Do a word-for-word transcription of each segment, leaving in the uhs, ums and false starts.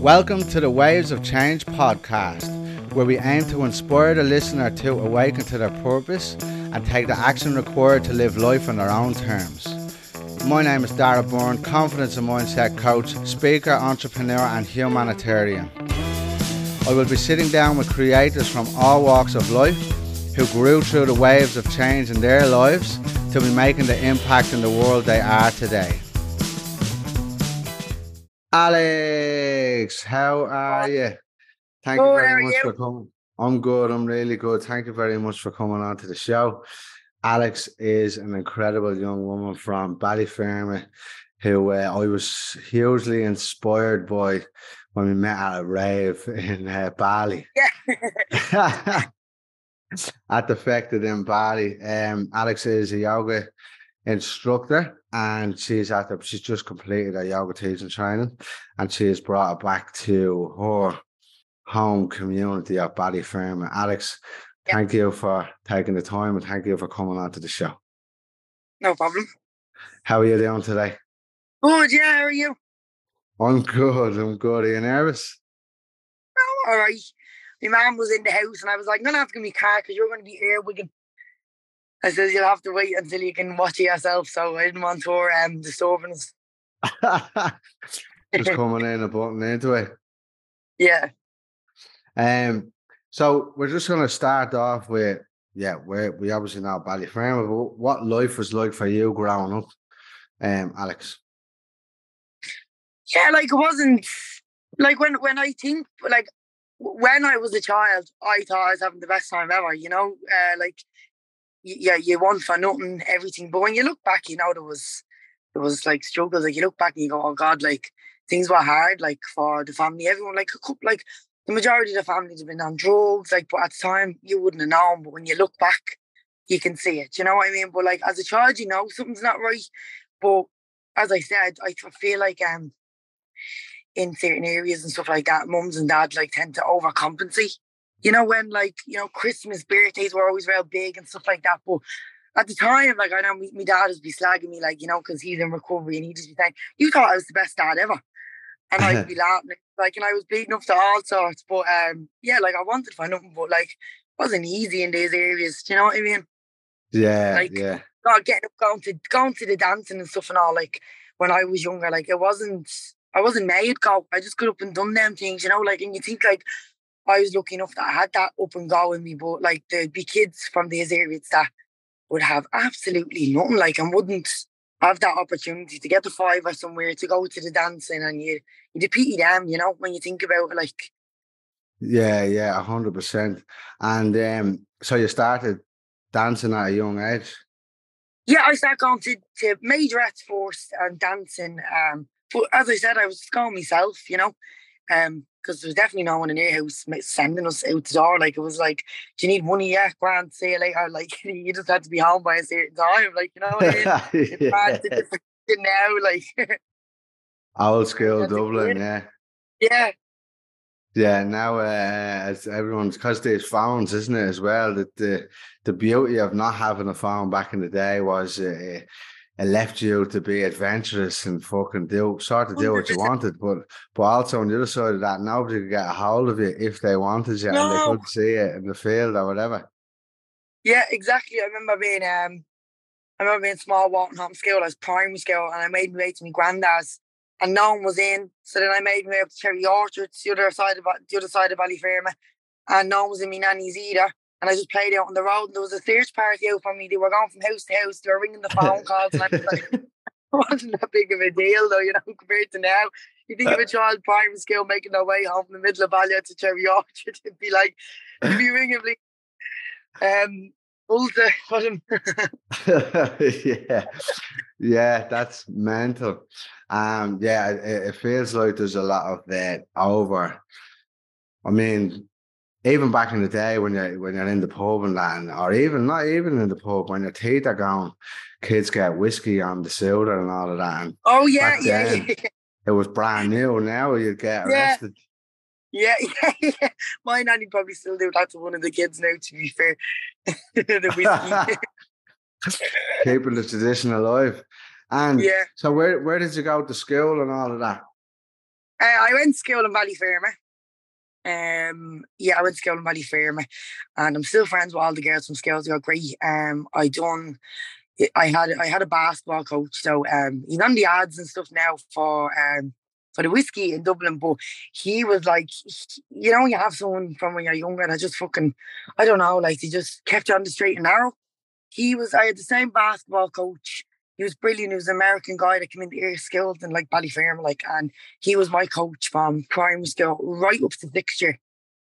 Welcome to the Waves of Change podcast, where we aim to inspire the listener to awaken to their purpose and take the action required to live life on their own terms. My name is Dara Byrne, confidence and mindset coach, speaker, entrepreneur and humanitarian. I will be sitting down with creators from all walks of life who grew through the waves of change in their lives to be making the impact in the world they are today. Alex, how are you? Thank Good, you very how are much you? for coming. I'm good. I'm really good. Thank you very much for coming on to the show. Alex is an incredible young woman from Ballyfermot who uh, I was hugely inspired by when we met at a rave in uh, Bali. Yeah. At the Fected in Bali. Um, Alex is a yoga instructor and she's at the, she's just completed her yoga teaching training and she has brought it back to her home community of Ballyfermot. Alex, Yeah. thank you for taking the time and thank you for coming on to the show. No problem. How are you doing today? Good, yeah, how are you? I'm good, I'm good. Are you nervous? Oh, all right. My mum was in the house and I was like, I'm going to have to give me a car because you're going to be earwigging. I said, you'll have to wait until you can watch it yourself. So I didn't want her um, disturbing us. Just coming in and butting into it. Yeah. Um, so we're just going to start off with, yeah, we we obviously know Ballyfermot, but what life was like for you growing up, um, Alex? Yeah, like it wasn't, like when, when I think, like when I was a child, I thought I was having the best time ever, you know, uh, like, yeah, you want for nothing, everything. But when you look back, you know, there was, there was like struggles. Like you look back and you go, oh God, like things were hard, like for the family, everyone, like, a couple, like the majority of the families have been on drugs, like, but at the time you wouldn't have known. But when you look back, you can see it. You know what I mean? But like as a child, you know, something's not right. But as I said, I feel like um in certain areas and stuff like that, mums and dads like tend to overcompensate. You know, when like, you know, Christmas, birthdays were always real big and stuff like that. But at the time, like I know my, my dad would be slagging me, like, you know, because he's in recovery and he'd just be saying, you thought I was the best dad ever. And I'd be laughing, like, and I was bleeding up to all sorts. But um, yeah, like I wanted for nothing, but like it wasn't easy in these areas. Do you know what I mean? Yeah, Like, yeah. God, getting up, going to going to the dancing and stuff and all. Like when I was younger, like it wasn't, I wasn't made go. I just got up and done them things, you know. Like, and you think like I was lucky enough that I had that up and go in me, but like there'd be kids from these areas that would have absolutely nothing, like, and wouldn't have that opportunity to get the five or somewhere to go to the dancing, and you you pity them, you know, when you think about it, like. Yeah, yeah, a hundred percent. And um, so you started dancing at a young age. Yeah, I started going to, to majorettes first and dancing. Um, but as I said, I was going myself, you know, um, because there was definitely no one in our house sending us out the door. Like it was like, do you need money? Yeah, grand, see you later. Like you just had to be home by a certain time. Like, you know what I mean? It's Yeah. bad to different now. Like Old school that's Dublin, it. yeah. Yeah. Yeah, now uh, it's everyone's because there's phones, isn't it, as well? That the the beauty of not having a phone back in the day was uh, it left you to be adventurous and fucking do sort of do what you one hundred percent. wanted, but but also on the other side of that, nobody could get a hold of you if they wanted you and they No. couldn't see it in the field or whatever. Yeah, exactly. I remember being um I remember being small walking home school, I was primary school, and I made my way to my granddad's and no one was in. So then I made my way up to Cherry Orchards, the other side of the other side of Ballyfermot, and no one was in my nanny's either. And I just played out on the road, and there was a search party out for me. They were going from house to house, they were ringing the phone calls, and I was like, it wasn't that big of a deal though, you know, compared to now. You think of a child primary school making their way home from the middle of Ballia to Cherry Orchard, it'd be like, you'd be ringing like, um, Ulta, put him. Yeah, yeah, that's mental. Um, yeah, it, it feels like there's a lot of that over. I mean, even back in the day when you're when you're in the pub and that, and- or even not even in the pub when your teeth are gone, kids get whiskey on the soda and all of that. And Oh yeah, back yeah, then, yeah, it was brand new. Now you get yeah, arrested. yeah, yeah, yeah. My nanny probably still do that to one of the kids now, to be fair. The whiskey. Keeping the tradition alive. And Yeah. so, where where did you go to school and all of that? I went to school in Ballyferma. Um, yeah, I went to school in Ballyferma, and I'm still friends with all the girls from school. They were great. Um, I done. I had I had a basketball coach, so um, he's on the ads and stuff now for um for the whiskey in Dublin. But he was like, you know, you have someone from when you're younger that just fucking, I don't know, like he just kept you on the straight and narrow. He was. I had the same basketball coach. He was brilliant. He was an American guy that came into Air Skilled and like Ballyferma, like, and he was my coach from primary school right up to sixth year.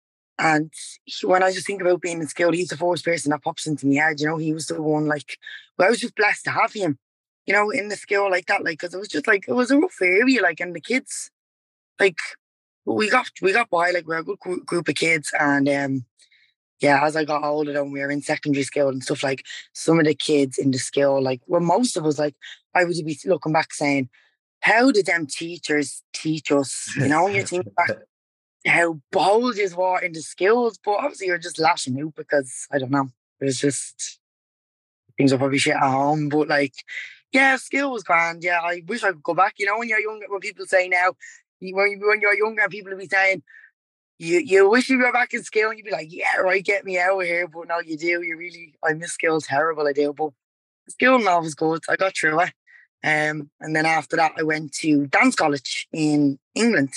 And he, when I just think about being in school, he's the first person that pops into my head. You know, he was the one, like, well, I was just blessed to have him, you know, in the school like that, like, because it was just like, it was a rough area, like, and the kids, like, we got, we got by, like, we're a good gr- group of kids. And, um, yeah, as I got older and we were in secondary school and stuff, like, some of the kids in the school, like, well, most of us, like, I would be looking back saying, how did them teachers teach us? You know, when you think back, how bold you were in the skills, but obviously you're just lashing out because, I don't know, it was just, things are probably shit at home, but like, yeah, skill was grand. Yeah, I wish I could go back. You know, when you're younger, what people say now, when, when you're younger, people will be saying, you you wish you were back in skill, and you'd be like, yeah, right, get me out of here. But no, you do. You really, I miss skill terrible, I do. But skill now was good. I got through it. Um, and then after that, I went to dance college in England.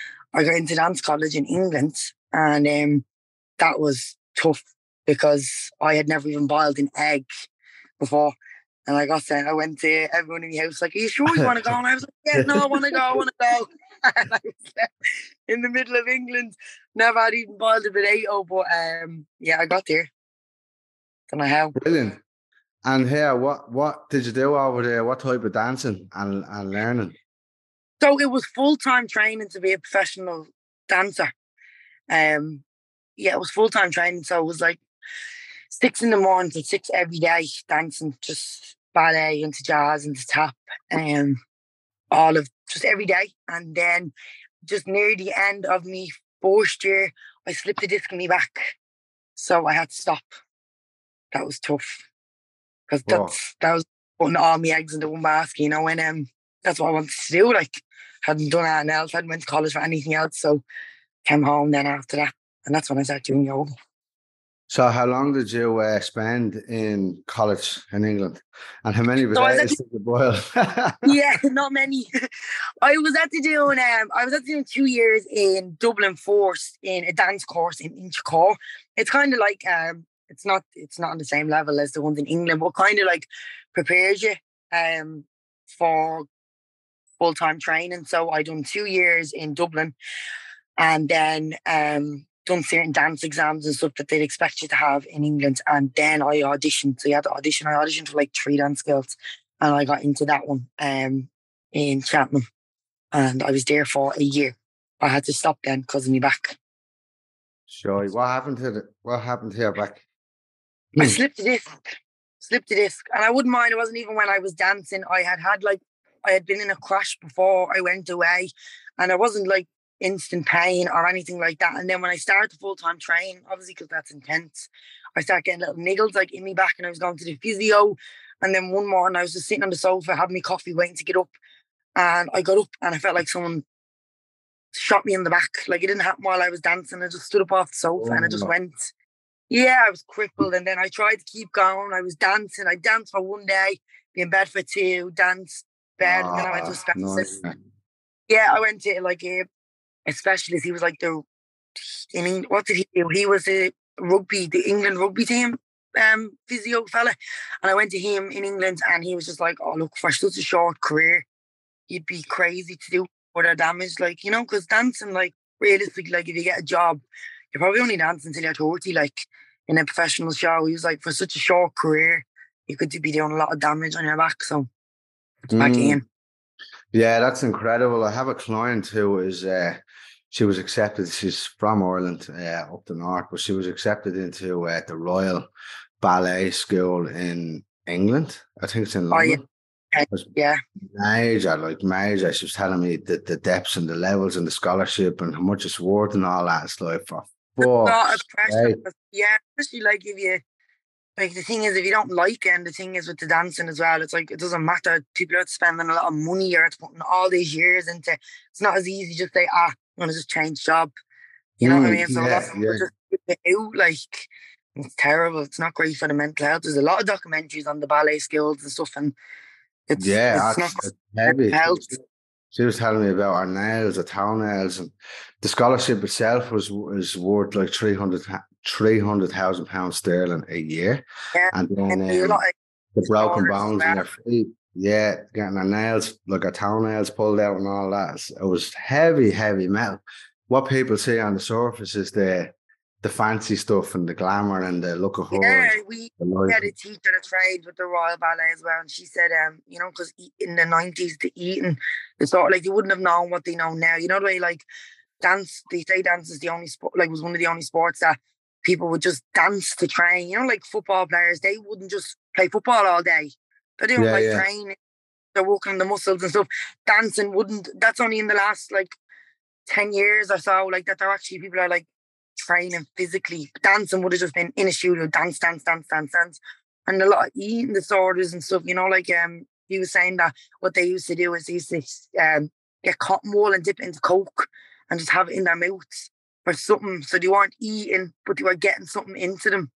I got into dance college in England, and um, that was tough because I had never even boiled an egg before. And I got sent, I went to everyone in the house, like, are you sure you want to go? And I was like, yeah, no, I want to go, I want to go. And I was there in the middle of England, never had even boiled a potato, but um, yeah, I got there. Don't know how. Brilliant. And here, what what did you do over there? What type of dancing and, and learning? So it was full-time training to be a professional dancer. Um, yeah, it was full-time training. So it was like six in the morning to six every day, dancing, just ballet into jazz into tap, um, all of just every day. And then just near the end of me first year, I slipped a disc in my back, so I had to stop. That was tough because that's that was putting all my eggs into one basket, you know. And um, that's what I wanted to do. Like, hadn't done anything else, hadn't went to college for anything else, so came home then after that, and that's when I started doing yoga. So how long did you uh, spend in college in England? And how many So potatoes did you boil? Yeah, not many. I was at the doing um I was at doing two years in Dublin first in a dance course in Inchicore. It's kind of like um it's not it's not on the same level as the ones in England, but kind of like prepares you um for full time training. So I done two years in Dublin, and then um done certain dance exams and stuff that they'd expect you to have in England. And then I auditioned. So you had to audition. I auditioned for like three dance skills, and I got into that one um, in Cheltenham. And I was there for a year. I had to stop then because of my back. Sure. What happened to the, what happened to your back? I slipped a disc. Slipped a disc. And I wouldn't mind. It wasn't even when I was dancing. I had had like, I had been in a crash before I went away. And I wasn't like instant pain or anything like that. And then when I started the full-time train, obviously because that's intense, I started getting little niggles like in my back, and I was going to the physio. And then one morning I was just sitting on the sofa having my coffee waiting to get up, and I got up and I felt like someone shot me in the back. Like, it didn't happen while I was dancing. I just stood up off the sofa oh, and I just no. went. Yeah, I was crippled. And then I tried to keep going. I was dancing. I danced for one day, be in bed for two, dance, bed, oh, and then I went to a specialist. Nice. Yeah, I went to like a A specialist. He was like the in England, what did he do? He was a rugby, the England rugby team um physio fella. And I went to him in England, and he was just like, oh, look, for such a short career, you'd be crazy to do further damage, like, you know, because dancing, like, realistically, like, if you get a job, you're probably only dancing until you're thirty, like, in a professional show. He was like, for such a short career, you could be doing a lot of damage on your back. So it's mm. back in. Yeah, that's incredible. I have a client who is, uh, she was accepted, she's from Ireland, uh, up the north, but she was accepted into uh, the Royal Ballet School in England. I think it's in London. Oh, yeah. yeah. Major, like major. She was telling me the, the depths and the levels and the scholarship and how much it's worth and all that. It's like, for a lot of pressure. Yeah, especially like if you, like the thing is, if you don't like it, and the thing is with the dancing as well, it's like it doesn't matter. People are spending a lot of money or it's putting all these years into. It's not as easy just say, ah, I'm gonna just change job. You know what I Mm, mean? So a lot yeah, of people yeah, just give it out. Like it's terrible. It's not great for the mental health. There's a lot of documentaries on the ballet skills and stuff, and it's yeah. it's not That's, good that's for heavy. mental health. She was telling me about her nails, her toenails, and the scholarship itself was was worth like three hundred three hundred thousand pounds sterling a year, Yeah, and and then there's a lot um, of the broken disorders as bones in well. their feet. Yeah, getting her nails, like her toenails pulled out and all that. It was heavy, heavy metal. What people see on the surface is the the fancy stuff and the glamour and the look of her and Yeah, we the life. had a teacher that trained with the Royal Ballet as well, and she said, um, you know, because in the nineties, the eating, the sort of like they wouldn't have known what they know now. You know the way like dance, they say dance is the only sport, like was one of the only sports that people would just dance to train. You know, like football players, they wouldn't just play football all day. They're doing Yeah, like yeah. training, they're working on the muscles and stuff. Dancing wouldn't. That's only in the last like ten years or so, like that. There actually people are like training physically. Dancing would have just been in a studio, dance, dance, dance, dance, dance, and a lot of eating disorders and stuff. You know, like um, he was saying that what they used to do is they used to um get cotton wool and dip it into coke and just have it in their mouths or something. So they weren't eating, but they were getting something into them.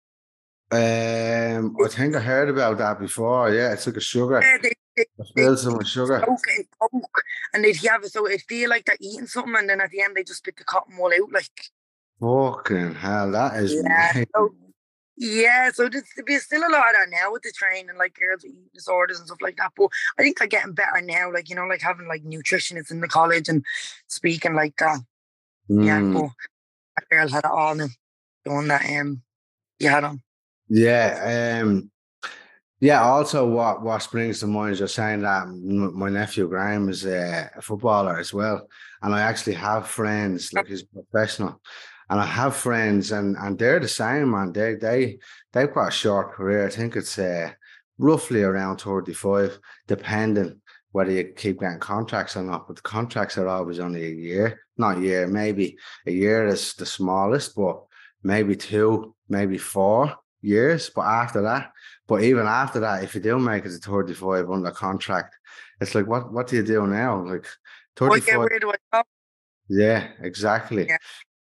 Um, I think I heard about that before. Yeah, it's like a sugar. Yeah, they, they, I they spilled some sugar. soak it in coke and they'd have it so it'd feel like they're eating something, and then at the end they just spit the cotton wool out. Like, Fucking hell, that is yeah. mad. So yeah, so there's, there's still a lot of that now with the training, like girls with eating disorders and stuff like that. But I think they're getting better now, like, you know, like having like nutritionists in the college and speaking like that. Yeah, Mm, but that girl had it all now, the one that um you had on. yeah, um, yeah. Also, what what springs to mind is you're saying that m- my nephew Graham is a, a footballer as well, and I actually have friends like he's professional, and I have friends, and and they're the same, man. They they they've got a short career. I think it's uh, roughly around thirty-five, depending whether you keep getting contracts or not. But the contracts are always only a year, not a year, maybe a year is the smallest, but maybe two, maybe four years. But after that, but even after that, if you do make it to thirty-five under contract, it's like, what what do you do now? Like What, yeah, thirty-five. where do I go? Yeah, exactly. Yeah.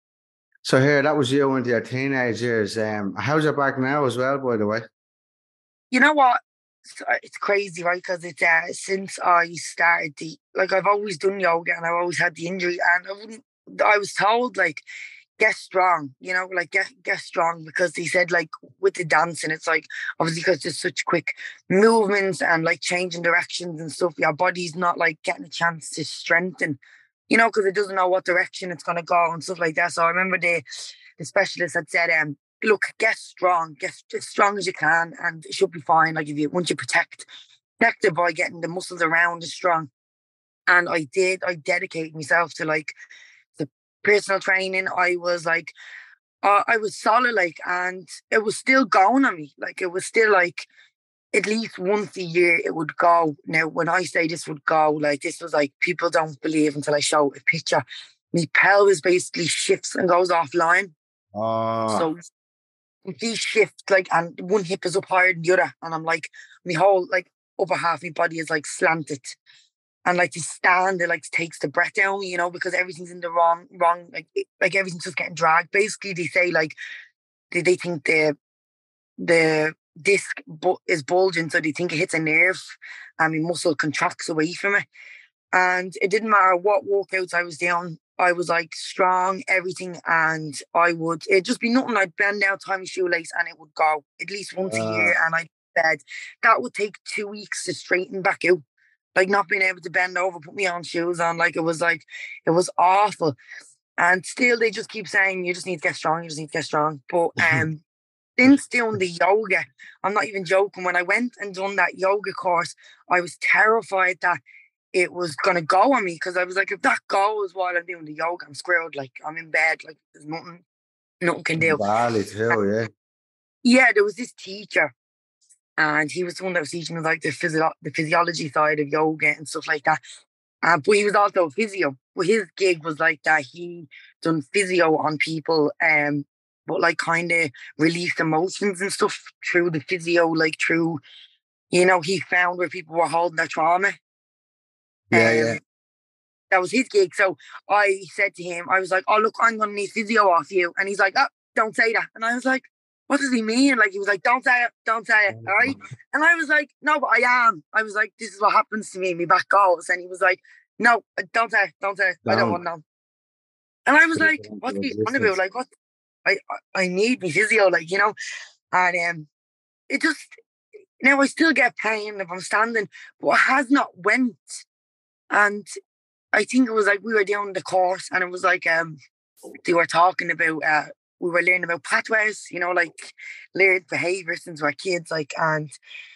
So here, that was you into your teenage years. Um, how's your back now as well, by the way? You know what? It's, uh, it's crazy, right? Because it's uh, since I started the, like I've always done yoga and I've always had the injury, and I wouldn't, I was told like get strong, you know, like get get strong, because they said like with the dancing, it's like obviously because there's such quick movements and like changing directions and stuff, your body's not like getting a chance to strengthen, you know, because it doesn't know what direction it's gonna go and stuff like that. So I remember the the specialist had said, um, look, get strong, get as strong as you can, and it should be fine. Like if you once you protect protect it by getting the muscles around as strong. And I did, I dedicated myself to like the personal training. I was like, uh, I was solid, like, and it was still going on me. Like, it was still like at least once a year it would go. Now, when I say this would go, like, this was like people don't believe until I show a picture. My pelvis basically shifts and goes offline. Oh, So complete shift, like, and one hip is up higher than the other, and I'm like, my whole like upper half of my body is like slanted. And like to stand, it like takes the breath down, you know, because everything's in the wrong, wrong, like it, like everything's just getting dragged. Basically, they say like they, they think the the disc bu- is bulging, so they think it hits a nerve, and my muscle contracts away from it. And it didn't matter what workouts I was doing, I was like strong, everything, and I would it just be nothing. I'd bend down, tie my shoelace, and it would go at least once a uh, year. And I said that would take two weeks to straighten back out, like not being able to bend over, put my own shoes on. Like it was like, it was awful. And still they just keep saying, you just need to get strong, you just need to get strong. But um, since doing the yoga, I'm not even joking, when I went and done that yoga course, I was terrified that it was going to go on me, because I was like, if that goes while I'm doing the yoga, I'm screwed. Like I'm in bed, like there's nothing, nothing can do. Bali too, yeah. Yeah, there was this teacher, and he was the one that was teaching us like the physio- the physiology side of yoga and stuff like that. Uh, but he was also a physio. But his gig was like that. He done physio on people, um, but like kind of released emotions and stuff through the physio, like through, you know, he found where people were holding their trauma. Yeah, Um, yeah. That was his gig. So I said to him, I was like, oh, look, I'm going to need physio off you. And he's like, oh, don't say that. And I was like, what does he mean? Like, he was like, don't say it, don't say it, all right? And I was like, no, but I am. I was like, this is what happens to me, my back goes. And he was like, no, don't say it, don't say it, I don't want to know. And I was like, what's he on about? Like, what? I, I, I need me physio, like, you know? And um, it just, now I still get pain if I'm standing, but it has not went. And I think it was like we were doing the course and it was like um they were talking about uh we were learning about pathways, you know, like learned behaviour since we're kids, like, and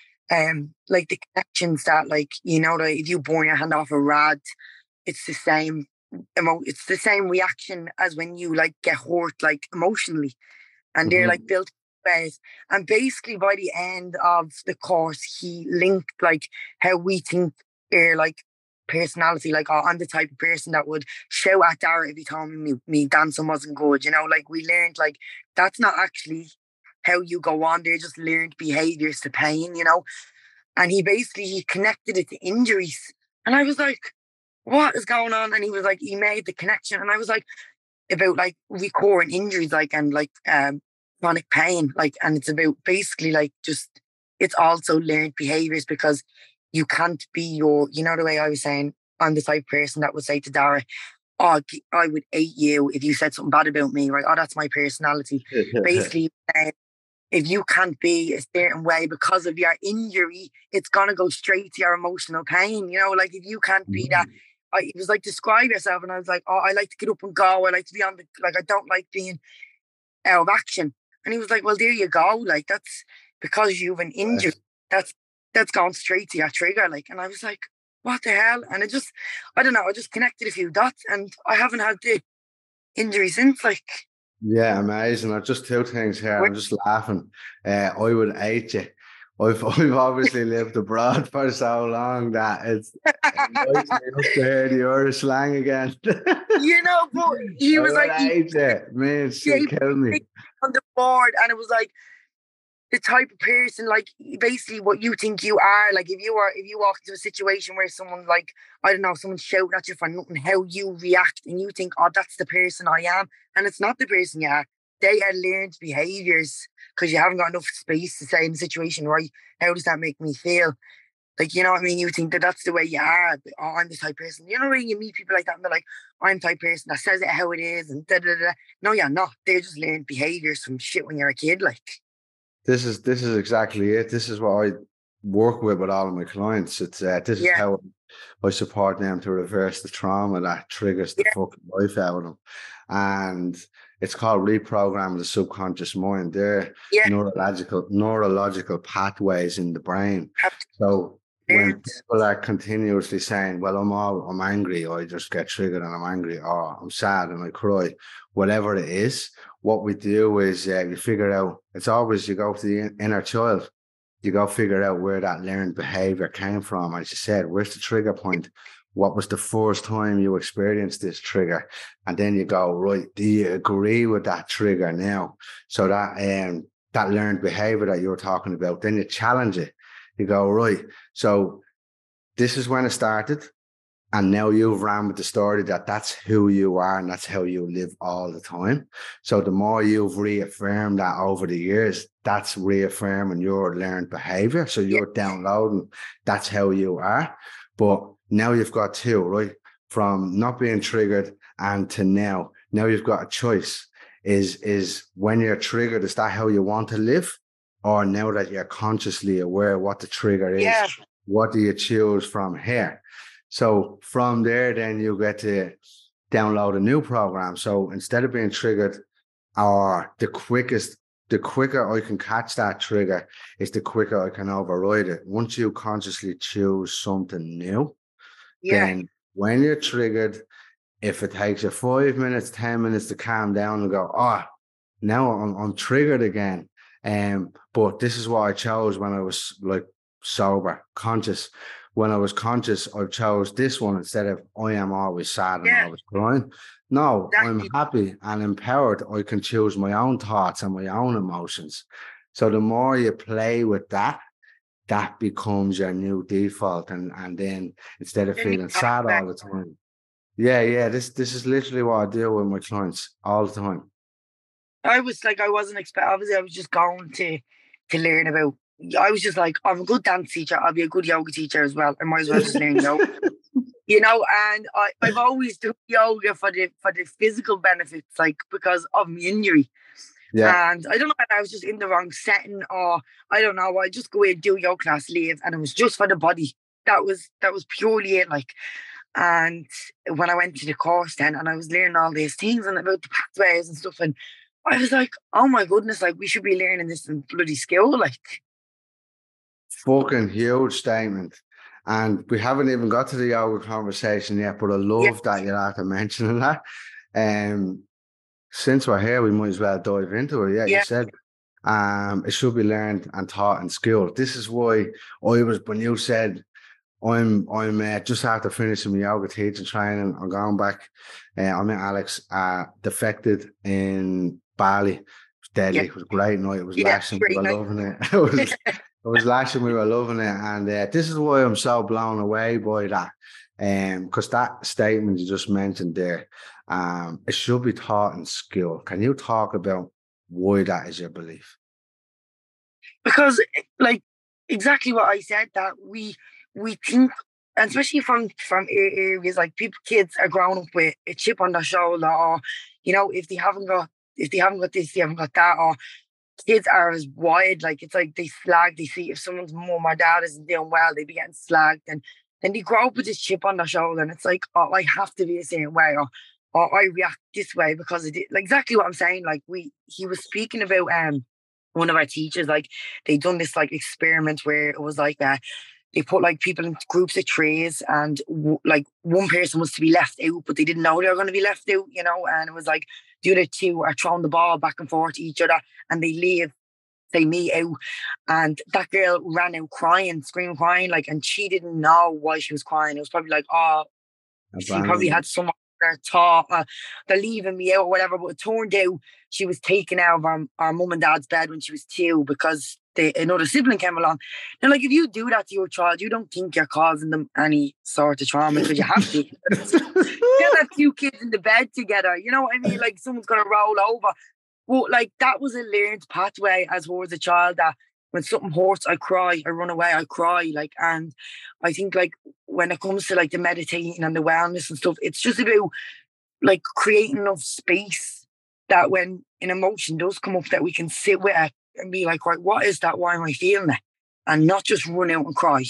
um like the connections that, like, you know, that if you burn your hand off a rod, it's the same emo- it's the same reaction as when you like get hurt, like emotionally, and mm-hmm. they're like built ways. And basically by the end of the course he linked like how we think are like personality, like, oh, I'm the type of person that would shout at Dara if he told me me dancing wasn't good, you know, like we learned like that's not actually how you go on, they're just learned behaviours to pain, you know. And he basically he connected it to injuries, and I was like, what is going on? And he was like, he made the connection, and I was like, about like recurring injuries, like, and like um chronic pain, like, and it's about basically like just it's also learned behaviours, because you can't be your, you know, the way I was saying, I'm the type of person that would say to Dara, oh, I would hate you if you said something bad about me, right? Oh, that's my personality. Basically, uh, if you can't be a certain way because of your injury, it's going to go straight to your emotional pain, you know? Like, if you can't be that, I, it was like, describe yourself. And I was like, oh, I like to get up and go. I like to be on the, like, I don't like being out of action. And he was like, well, there you go. Like, that's because you've an injury. That's, that's gone straight to your trigger, like. And I was like, what the hell? And it just, I don't know, I just connected a few dots, and I haven't had the injury since, like. Yeah, amazing. I've just two things here. I'm just laughing. Uh, I would hate you. I've, I've obviously lived abroad for so long that it's nice to hear the Irish slang again. You know, but he was I like, hate he, you. Man, it's still killing me. On the board, and it was like, the type of person, like, basically what you think you are. Like, if you are, if you walk into a situation where someone, like, I don't know, someone's shouting at you for nothing, how you react, and you think, oh, that's the person I am. And it's not the person you are. They are learned behaviours, because you haven't got enough space to say in the situation, right, how does that make me feel? Like, you know what I mean? You think that that's the way you are. Oh, I'm the type of person. You know, when you meet people like that and they're like, I'm the type of person that says it how it is, and da da da. No, you're not. They're just learned behaviours from shit when you're a kid, like. This is this is exactly it. This is what I work with with all of my clients. It's uh, this is yeah. how I support them to reverse the trauma that triggers the yeah. fucking life out of them, and it's called reprogramming the subconscious mind. They're yeah. neurological neurological pathways in the brain. So when people are continuously saying, "Well, I'm all I'm angry," or I just get triggered and I'm angry, or I'm sad and I cry, whatever it is. What we do is uh, you figure out, it's always you go to the inner child, you go figure out where that learned behavior came from. As you said, where's the trigger point? What was the first time you experienced this trigger? And then you go, right, do you agree with that trigger now? So that um, that learned behavior that you were talking about, then you challenge it. You go, right, so this is when it started. And now you've ran with the story that that's who you are and that's how you live all the time. So the more you've reaffirmed that over the years, that's reaffirming your learned behavior. So you're yeah. downloading, that's how you are. But now you've got two, right? From not being triggered and to now. Now you've got a choice. Is, is when you're triggered, is that how you want to live? Or now that you're consciously aware what the trigger is, yeah. what do you choose from here? So from there, then you get to download a new program. So instead of being triggered, or the quickest, the quicker I can catch that trigger is the quicker I can override it. Once you consciously choose something new, yeah. then when you're triggered, if it takes you five minutes, ten minutes to calm down and go, oh, now I'm, I'm triggered again. Um, but this is what I chose when I was like sober, conscious. when I was conscious, I chose this one instead of I am always sad and Yeah. always crying. No, Exactly. I'm happy and empowered. I can choose my own thoughts and my own emotions. So the more you play with that, that becomes your new default. And and then instead of Then you feeling have sad that. all the time. Yeah, yeah. This this is literally what I do with my clients all the time. I was like, I wasn't expect. Obviously, I was just going to to learn about. I was just like, I'm a good dance teacher. I'll be a good yoga teacher as well. I might as well just learn yoga, you know. And I, I've always done yoga for the for the physical benefits, like because of my injury. Yeah. And I don't know if I was just in the wrong setting or I don't know. I just go in, do yoga class, leave, and it was just for the body. That was that was purely it. Like, and when I went to the course then, and I was learning all these things and about the pathways and stuff, and I was like, oh my goodness, like we should be learning this in bloody school, like. Fucking huge statement. And we haven't even got to the yoga conversation yet, but I love Yeah. that you're after mentioning that. Um, since we're here, we might as well dive into it. Yeah, Yeah. you said um, it should be learned and taught in school. This is why I was, when you said, I'm I'm uh, just after finishing my yoga teaching training, I'm going back. Uh, I met Alex, uh, defected in Bali. It was deadly. Yeah. It was a great night. It was Yeah, lashing. We great were night. loving it. It was it was lashing. We were loving it. And uh, this is why I'm so blown away by that. Um, because that statement you just mentioned there, um, it should be taught in school. Can you talk about why that is your belief? Because like exactly what I said, that we we think, and especially from from a- areas like people, kids are growing up with a chip on their shoulder, or you know, if they haven't got if they haven't got this, they haven't got that, or kids are as wide, like it's like they slag, they see if someone's mum or dad isn't doing well, they be getting slagged, and then they grow up with this chip on their shoulder, and it's like, oh, I have to be the same way, or or I react this way because of it. Like exactly what I'm saying. Like we, he was speaking about um one of our teachers, like they done this like experiment where it was like uh, they put like people in groups of trays, and w- like one person was to be left out, but they didn't know they were going to be left out, you know. And it was like the other two are throwing the ball back and forth to each other, and they leave, they meet out, and that girl ran out crying, screaming, crying, like, and she didn't know why she was crying. It was probably like, oh, she probably had someone there thought uh, they're leaving me out or whatever. But it turned out she was taken out of our, our mum and dad's bed when she was two because they, another sibling came along. And like, if you do that to your child, you don't think you're causing them any sort of trauma because you have to. You can't have two kids in the bed together. You know what I mean? Like someone's gonna roll over. But like that was a learned pathway as well as a child, that when something hurts, I cry, I run away, I cry. Like, and I think like when it comes to like the meditating and the wellness and stuff, it's just about like creating enough space that when an emotion does come up, that we can sit with it and be like, right, what is that? Why am I feeling it? And not just run out and cry.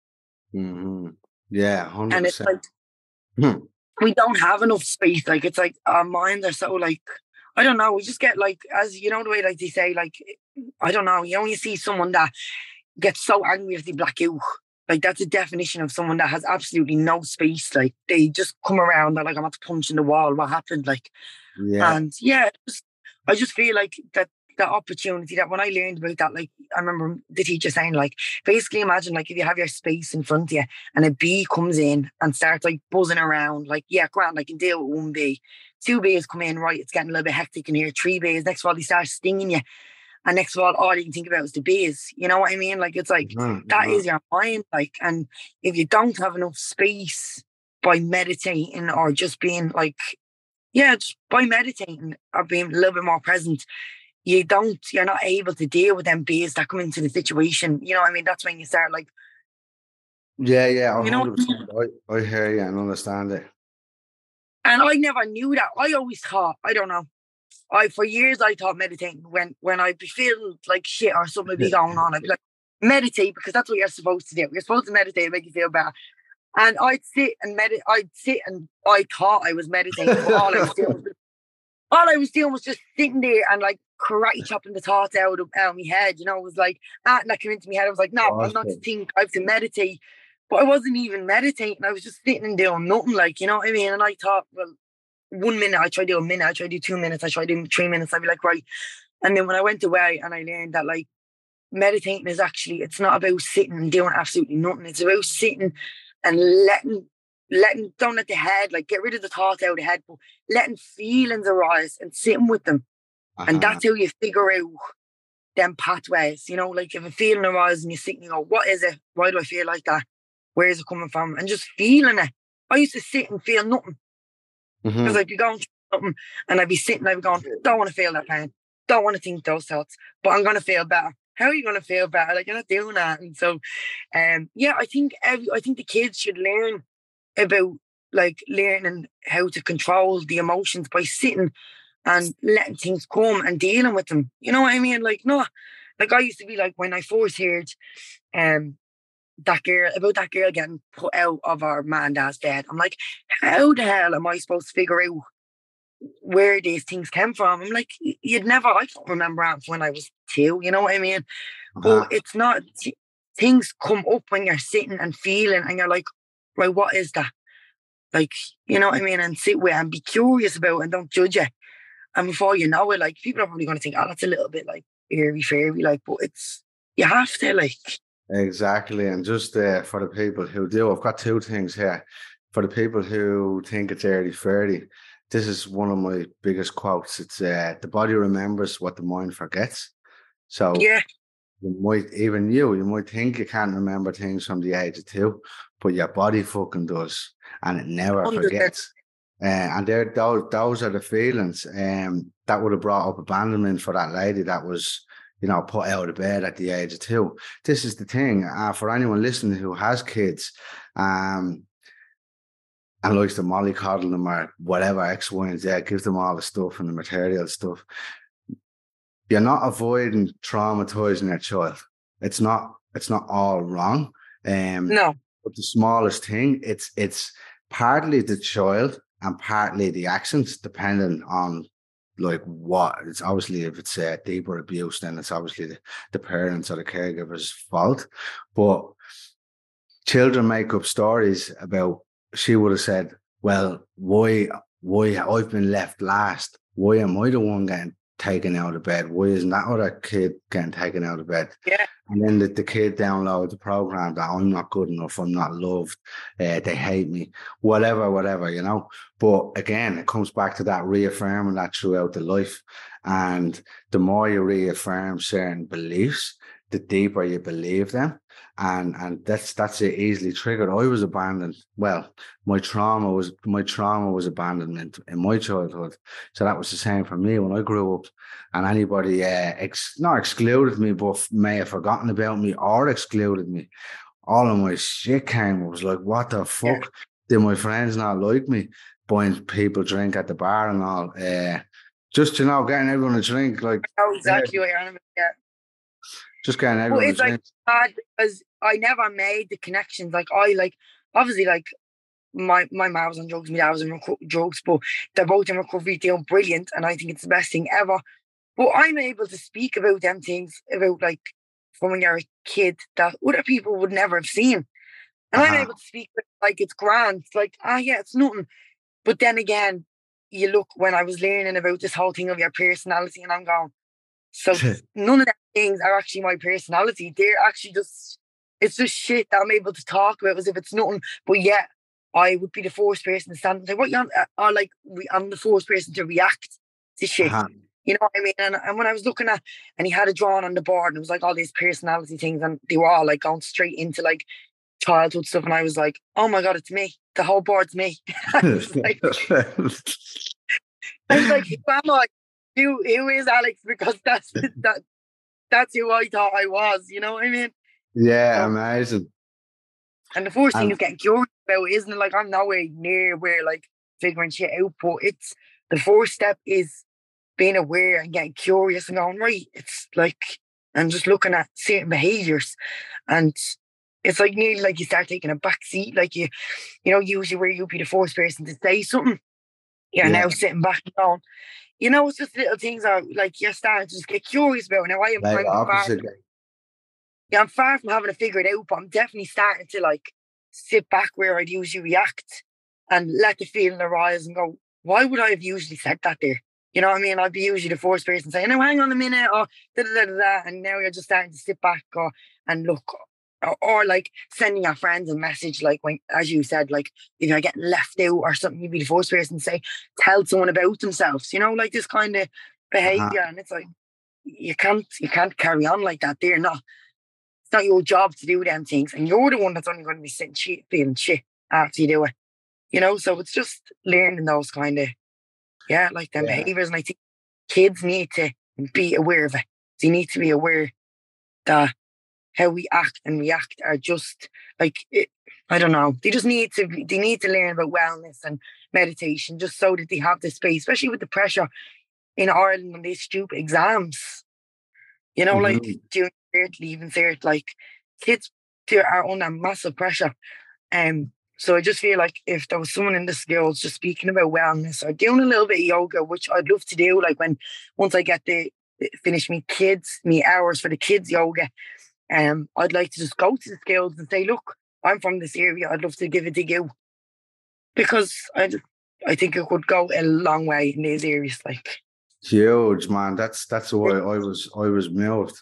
Mm-hmm. Yeah, one hundred percent. And it's like, hmm. we don't have enough space. Like, it's like our minds are so like, I don't know, we just get like, as you know, the way like they say, like, I don't know, you only see someone that gets so angry if they black out. Like, that's a definition of someone that has absolutely no space. Like, they just come around, they're like, I'm about to punch in the wall. What happened? Like, yeah. And yeah, just, I just feel like that the opportunity that when I learned about that, like, I remember the teacher saying, like, basically imagine, like, if you have your space in front of you and a bee comes in and starts, like, buzzing around, like, yeah, grand, I can deal with one bee. Two bees come in, right, it's getting a little bit hectic in here. Three bees, next of all, they start stinging you. And next of all, all you can think about is the bees. You know what I mean? Like, it's like, Mm-hmm. that is your mind. Like, and if you don't have enough space by meditating or just being like, yeah, just by meditating or being a little bit more present, you don't, you're not able to deal with them bees that come into the situation. You know what I mean? That's when you start like, yeah, yeah, you know, one hundred percent. I, I hear you and understand it. and I never knew that. I always thought, I don't know, I for years I thought meditating when when I'd be feeling like shit or something would be going on, I'd be like, meditate, because that's what you're supposed to do. You're supposed to meditate and make you feel better. And I'd sit and meditate. I'd sit and I thought I was meditating, but all I was doing was, all I was doing was just sitting there and like karate chopping the thoughts out of, out of my head. You know, it was like that that came into my head. I was like, no, Awesome. I'm not to think. I have to meditate. But I wasn't even meditating. I was just sitting and doing nothing. Like, you know what I mean? And I thought, well, one minute I try to do a minute, I try to do two minutes, I try to do three minutes. I'd be like, right. And then when I went away and I learned that, like, meditating is actually, it's not about sitting and doing absolutely nothing. It's about sitting and letting, letting, don't let the head, like get rid of the thoughts out of the head, but letting feelings arise and sitting with them. Uh-huh. And that's how you figure out them pathways, you know, like if a feeling arises and you sit and you go, what is it? Why do I feel like that? Where is it coming from? And just feeling it. I used to sit and feel nothing. Because Mm-hmm. I'd be going through something and I'd be sitting, I'd be going, don't want to feel that pain. Don't want to think those thoughts, but I'm going to feel better. How are you going to feel better? Like, you're not doing that. And so, um, yeah, I think every, I think the kids should learn about, like, learning how to control the emotions by sitting and letting things come and dealing with them. You know what I mean? Like, no, like I used to be like, when I first heard um, that girl, about that girl getting put out of her man and dad's bed, I'm like, how the hell am I supposed to figure out where these things came from? I'm like, you'd never, I don't remember that when I was two, you know what I mean? Uh-huh. But it's not, things come up when you're sitting and feeling and you're like, right, what is that? Like, you know what I mean? And sit with it and be curious about it and don't judge it. And before you know it, like, people are probably going to think, oh, that's a little bit like airy fairy, like, but it's, you have to, like. Exactly. And just uh, for the people who do, I've got two things here. For the people who think it's airy fairy, this is one of my biggest quotes. It's uh, the body remembers what the mind forgets. So Yeah. you might, even you, you might think you can't remember things from the age of two, but your body fucking does, and it never one hundred percent. forgets. Uh, and there, those, those are the feelings um, that would have brought up abandonment for that lady that was, you know, put out of bed at the age of two. This is the thing, uh, for anyone listening who has kids um, and likes to mollycoddle them or whatever, X, Y, and Z, give them all the stuff and the material stuff. You're not avoiding traumatizing your child. It's not, it's not all wrong. Um, No. But the smallest thing, it's it's partly the child and partly the actions, depending on like what. It's obviously, if it's a deeper abuse, then it's obviously the, the parents or the caregiver's fault. But children make up stories about, she would have said, well, why, why I've been left last? Why am I the one getting taken out of bed? Why isn't that other kid getting taken out of bed? Yeah. And then the, the kid downloads the program that I'm not good enough, I'm not loved, uh, they hate me, whatever, whatever, you know. But again, it comes back to that reaffirming that throughout the life. And the more you reaffirm certain beliefs, the deeper you believe them. And and that's that's it, easily triggered. I was abandoned. Well, my trauma was my trauma was abandonment in my childhood. So that was the same for me when I grew up. And anybody uh, ex- not excluded me, but may have forgotten about me or excluded me. All of my shit came. I was like, what the fuck? Yeah. Did my friends not like me? Buying people drink at the bar and all. Uh, just, you know, getting everyone a drink. Like, oh, exactly what you're on about, yeah. Just getting everyone But it's a like drink. bad because I never made the connections. Like, I, like, obviously, like, my my mom was on drugs, my dad was on reco- drugs, but they're both in recovery, doing brilliant, and I think it's the best thing ever. But I'm able to speak about them things, about, like, from when you're a kid that other people would never have seen. And uh-huh. I'm able to speak like it's grand. It's like, ah, yeah, it's nothing. But then again, you look, when I was learning about this whole thing of your personality, and I'm going, so none of them things are actually my personality. They're actually just, it's just shit that I'm able to talk about as if it's nothing. But yeah, I would be the first person to stand and say, what you on? Or like, I'm the first person to react to shit. Uh-huh. You know what I mean? And, and when I was looking at, and he had it drawn on the board, and it was like all these personality things, and they were all like going straight into like childhood stuff. And I was like, oh my God, it's me. The whole board's me. I was like, I was like, who am I? Who, who is Alex? Because that's that that's who I thought I was, you know what I mean? Yeah, so, amazing. And the first thing um, is getting curious about it, isn't it? Like, I'm nowhere near where like figuring shit out, but it's the first step is being aware and getting curious and going, right, it's like, and just looking at certain behaviours. And it's like nearly like you start taking a back seat, like you, you know, usually where you'd be the first person to say something, you're yeah. now sitting back and going, you know, it's just little things that like you're starting to just get curious about. Now I am like I'm far, yeah, I'm far from having to figure it out, but I'm definitely starting to like sit back where I'd usually react and let the feeling arise and go, why would I have usually said that there? You know what I mean? I'd be usually the first person saying, "No, hang on a minute," or da da da da, da, and now you're just starting to sit back or and look, or, or like sending your friends a message, like when, as you said, like if you're getting left out or something, you'd be the first person to say, tell someone about themselves. You know, like this kind of Uh-huh. behavior, and it's like you can't you can't carry on like that. They're not. It's not your job to do them things, and you're the one that's only going to be sitting shit, feeling shit after you do it. You know, so it's just learning those kind of yeah, like them Yeah. behaviors, and I think kids need to be aware of it. They need to be aware that how we act and react are just like it, I don't know. They just need to. They need to learn about wellness and meditation, just so that they have the space, especially with the pressure in Ireland on these stupid exams. You know, like Hmm. junior cert, leaving cert, like kids they are under massive pressure. Um, so I just feel like if there was someone in the schools just speaking about wellness or doing a little bit of yoga, which I'd love to do, like when once I get the finish me kids, me hours for the kids yoga, um, I'd like to just go to the schools and say, look, I'm from this area, I'd love to give it to you because I just, I think it could go a long way in these areas. Like, Huge, man. That's that's why I was I was moved.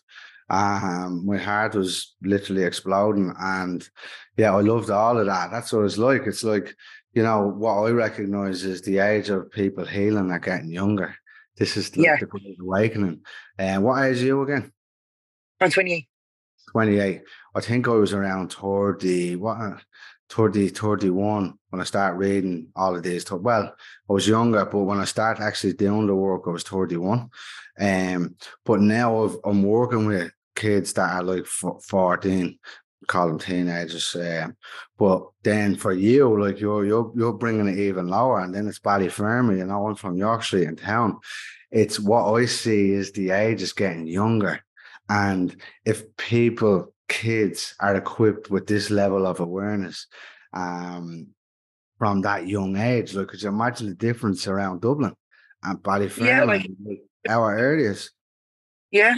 Um, my heart was literally exploding, and yeah, I loved all of that. That's what it's like. It's like, you know, what I recognize is the age of people healing are getting younger. This is like yeah, the great awakening. And what age are you again? I'm twenty-eight. twenty-eight. I think I was around thirty, what, uh, thirty, thirty-one when I started reading all of these. Well, I was younger, but when I started actually doing the work, I was thirty-one. Um, but now I've, I'm working with kids that are like fourteen, call them teenagers. Um, but then for you, like you're you're you're bringing it even lower, and then it's Ballyfermot. You know, I'm from York Street in town. It's what I see is the age is getting younger. And if people, kids, are equipped with this level of awareness um, from that young age, like, could you imagine the difference around Dublin and Yeah, Ballyfermot like and like, our areas? yeah,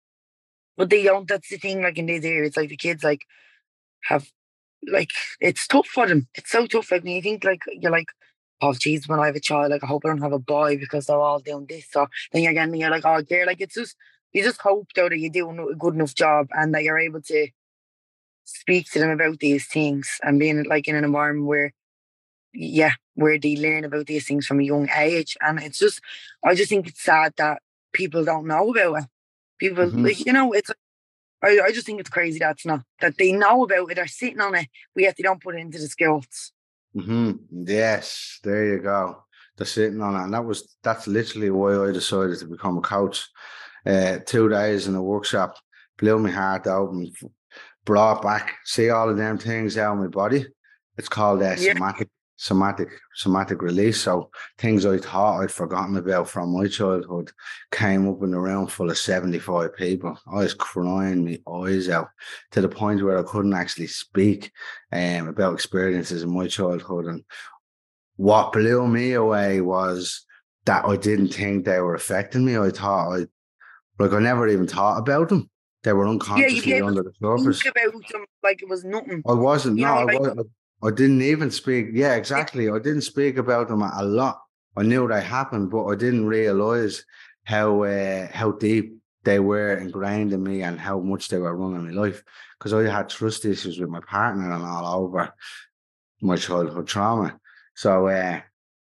but they don't. That's the thing. Like in these areas, like the kids, like have like it's tough for them. It's so tough. Like when you think like you're like, oh geez, when I have a child, like I hope I don't have a boy because they're all doing this. So then you're getting you're like, oh dear, like it's just you just hope though that you're doing a good enough job and that you're able to speak to them about these things and being like in an environment where yeah, where they learn about these things from a young age. And it's just I just think it's sad that people don't know about it. People Hmm. like, you know, it's I, I just think it's crazy that's not that they know about it, they're sitting on it, but yet they don't put it into the skills. Hmm. Yes, there you go. They're sitting on it. And that was that's literally why I decided to become a coach. Uh, two days in a workshop blew my heart open, brought back, see all of them things out of my body. It's called uh, Yeah, somatic, somatic, somatic release. So things I thought I'd forgotten about from my childhood came up in a room full of seventy-five people. I was crying my eyes out to the point where I couldn't actually speak um, about experiences in my childhood. And what blew me away was that I didn't think they were affecting me. I thought I, like, I never even thought about them. They were yeah, you'd be unconsciously able to under the think surface. about them like it was nothing. I wasn't. You No, know, I like was. I didn't even speak. Yeah, exactly. I didn't speak about them a lot. I knew they happened, but I didn't realize how uh, how deep they were ingrained in me and how much they were running my life. Because I had trust issues with my partner and all over my childhood trauma. So uh,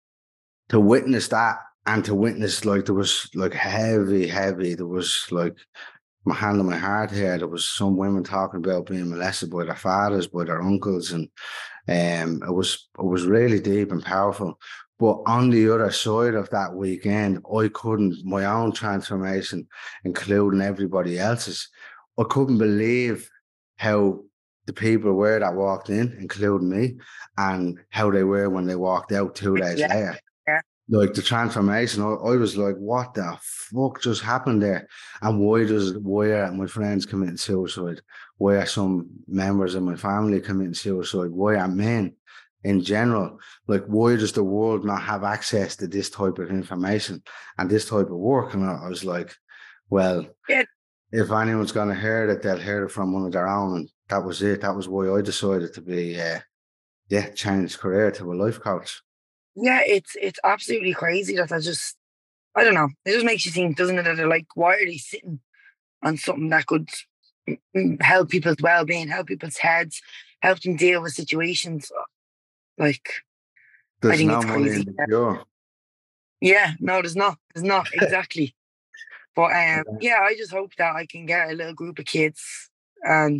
to witness that and to witness like there was like heavy, heavy. There was like my hand on my heart here. There was some women talking about being molested by their fathers, by their uncles, and um, it was it was really deep and powerful. But on the other side of that weekend, I couldn't my own transformation, including everybody else's. I couldn't believe how the people were that walked in, including me, and how they were when they walked out two days yeah, later. yeah, Like the transformation, I, I was like, what the fuck just happened there? And why does why are my friends committing suicide? Why are some members of my family committing suicide? Why are men in general? Like, why does the world not have access to this type of information and this type of work? And I, I was like, well, yeah, if anyone's gonna hear it, they'll hear it from one of their own. And that was it. That was why I decided to be uh, yeah, change career to a life coach. yeah. It's it's absolutely crazy that I just I don't know. It just makes you think, doesn't it? That they're like, why are they sitting on something that could help people's well-being, help people's heads, help them deal with situations? Like, there's I think no it's money crazy. in the cure. Yeah, no, there's not. There's not exactly. But um, yeah, I just hope that I can get a little group of kids and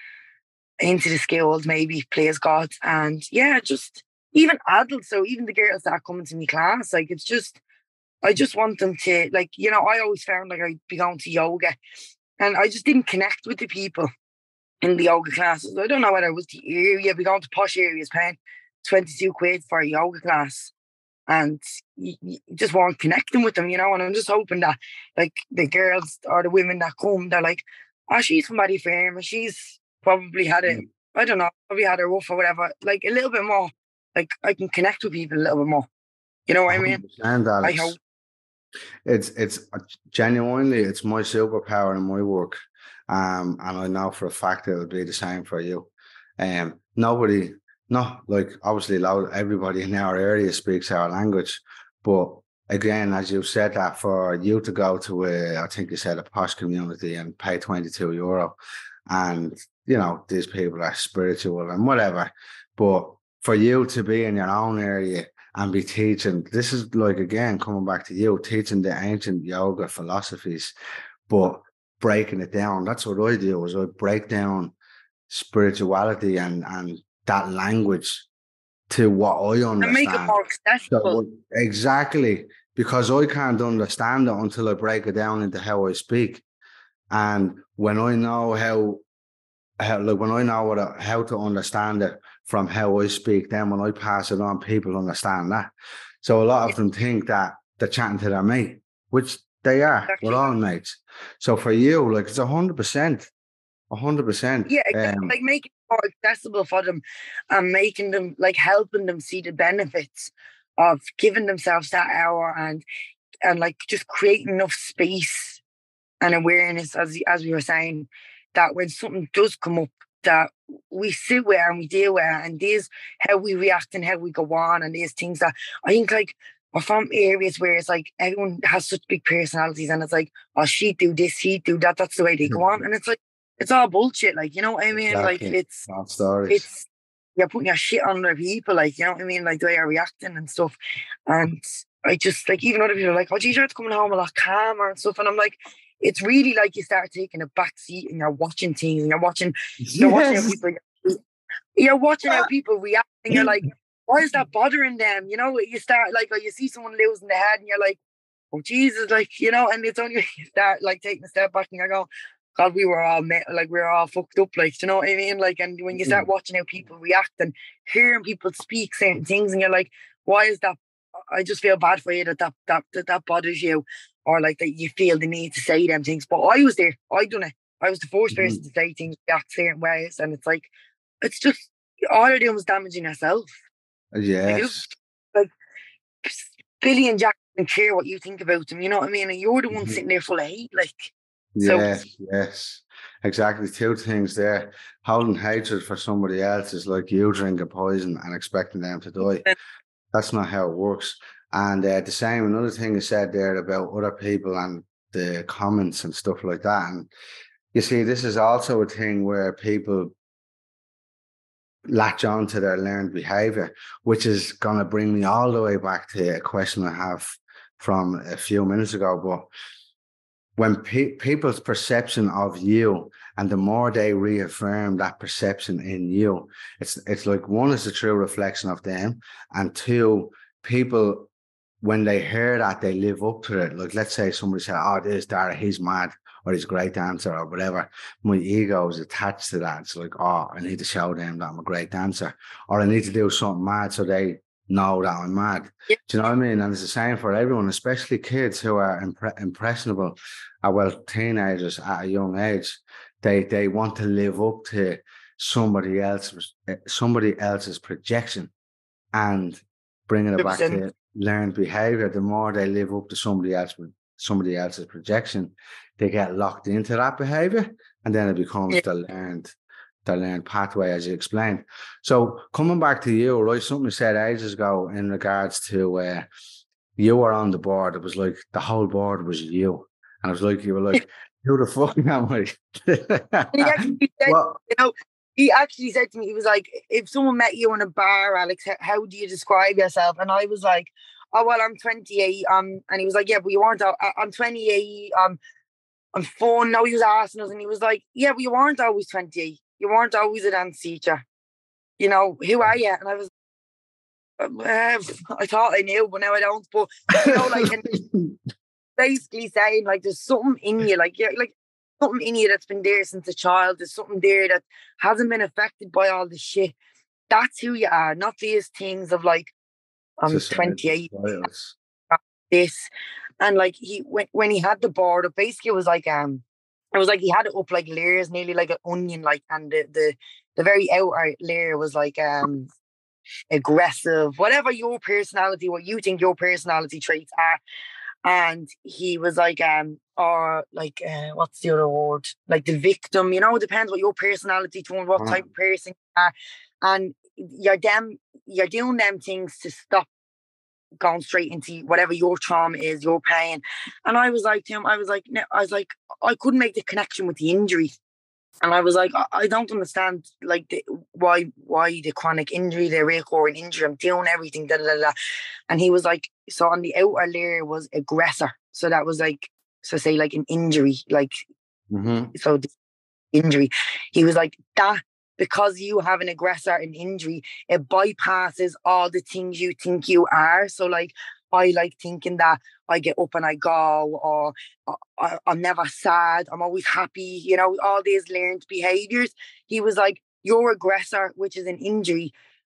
into the skills, maybe play as gods, and yeah, just even adults. So even the girls that are coming to my class, like it's just, I just want them to, like, you know, I always found like I'd be going to yoga, and I just didn't connect with the people in the yoga classes. I don't know whether it was the area, we going to posh areas, paying twenty-two quid for a yoga class, and you, you just weren't connecting with them, you know. And I'm just hoping that, like, the girls or the women that come, they're like, oh, she's from Paddy Farm, and she's probably had it, I don't know, probably had a rough or whatever. Like a little bit more, like I can connect with people a little bit more. You know what I mean? Alex. I hope. It's it's genuinely, it's my superpower in my work, um, and I know for a fact it'll be the same for you. Um, nobody, no, like obviously, loud, everybody in our area speaks our language, but again, as you said, that for you to go to a, I think you said a posh community and pay twenty-two euro, and you know these people are spiritual and whatever, but for you to be in your own area and be teaching, this is like, again, coming back to you, teaching the ancient yoga philosophies, but breaking it down. That's what I do, is I break down spirituality and, and that language to what I understand. And make it more accessible. So, exactly, because I can't understand it until I break it down into how I speak. And when I know how, how like when I know what, how to understand it from how I speak, then when I pass it on, people understand that. So a lot of them think that they're chatting to their mate, which they are. Exactly. We're all mates. So for you, like, it's a hundred percent, a hundred percent. Yeah, um, like making it more accessible for them, and making them, like, helping them see the benefits of giving themselves that hour, and and like just creating enough space and awareness, as as we were saying, that when something does come up, that we sit with and we deal with, and there's how we react and how we go on, and there's things that I think, like, we're from areas where it's like everyone has such big personalities, and it's like, oh, she do this, he do that, that's the way they go on, and it's like, it's all bullshit, like, you know what I mean? Exactly. Like, it's it's you're putting your shit on other people, like, you know what I mean? Like the way you're reacting and stuff. And I just, like, even other people are like, oh geez, you're coming home a lot calmer and stuff, and I'm like, it's really like you start taking a back seat and you're watching things, and you're watching, you're yes. watching how people, you're watching how people react, and you're like, why is that bothering them? You know, you start like, or you see someone losing their head, and you're like, oh Jesus, like, you know, and it's only when you start like taking a step back and you go, God, we were all met, like we were all fucked up, like, you know what I mean? Like, and when you start watching how people react and hearing people speak certain things, and you're like, why is that? I just feel bad for you that that that that, that bothers you. Or like that you feel the need to say them things. But I was there. I done it. I was the first person mm-hmm. to say things, react certain ways. And it's like, it's just, all you're doing was damaging yourself. Yes. Like, like Billy and Jack don't care what you think about them. You know what I mean? And you're the one mm-hmm. sitting there full of hate. Like, yes, so. yes. Exactly. Two things there. Holding hatred for somebody else is like you drinking poison and expecting them to die. That's not how it works. And uh, the same, another thing is said there about other people and the comments and stuff like that. And you see, this is also a thing where people latch on to their learned behavior, which is going to bring me all the way back to a question I have from a few minutes ago. But when pe- people's perception of you, and the more they reaffirm that perception in you, it's it's like, one is a true reflection of them, and two, people, when they hear that, they live up to it. Like, let's say somebody said, oh, this Dara, he's mad, or he's a great dancer, or whatever. My ego is attached to that. It's like, oh, I need to show them that I'm a great dancer, or I need to do something mad so they know that I'm mad. Yeah. Do you know what I mean? And it's the same for everyone, especially kids who are impre- impressionable, uh, well, teenagers at a young age. They they want to live up to somebody else's somebody else's projection, and bringing it back to learned behavior. The more they live up to somebody else, somebody else's projection, they get locked into that behavior, and then it becomes yeah. the learned, the learned pathway, as you explained. So coming back to you, right? Something you said ages ago in regards to uh, you were on the board. It was like the whole board was you. And it was like, you were like, who the fuck am He actually I? said, Well, you know, he actually said to me, he was like, if someone met you in a bar, Alex, how, how do you describe yourself? And I was like, oh, well, I'm twenty-eight. Um, and he was like, yeah, but you weren't, I, I'm twenty-eight. Um, I'm fun. No, he was asking us, and he was like, yeah, but you weren't always twenty-eight. You weren't always a dance teacher. You know, who are you? And I was, uh, I thought I knew, but now I don't. But, you know, like, and basically saying, like, there's something in you, like, you're, like, something in you that's been there since a child. There's something there that hasn't been affected by all the shit. That's who you are, not these things of, like, I'm twenty-eight, this. And, like, he, when, when he had the board up, basically it was like, um, it was like he had it up like layers, nearly like an onion, like, and the, the, the very outer layer was like, um, aggressive, whatever your personality, what you think your personality traits are. And he was like, um, or like, uh, what's the other word? Like the victim, you know, it depends what your personality tone, what type of person you are. And you're them, you're doing them things to stop going straight into whatever your trauma is, your pain. And I was like to him, I was like, no, I was like, I couldn't make the connection with the injury. And I was like, I, I don't understand, like, the, why why the chronic injury, the recurring injury, I'm doing everything, da, da, da, da. And he was like, so on the outer layer was aggressor. So that was like, so say like an injury, like, mm-hmm. so the injury. He was like, that, because you have an aggressor, an injury, it bypasses all the things you think you are. So like, I like thinking that I get up and I go, or I, I'm never sad, I'm always happy, you know, all these learned behaviors. He was like, your aggressor, which is an injury,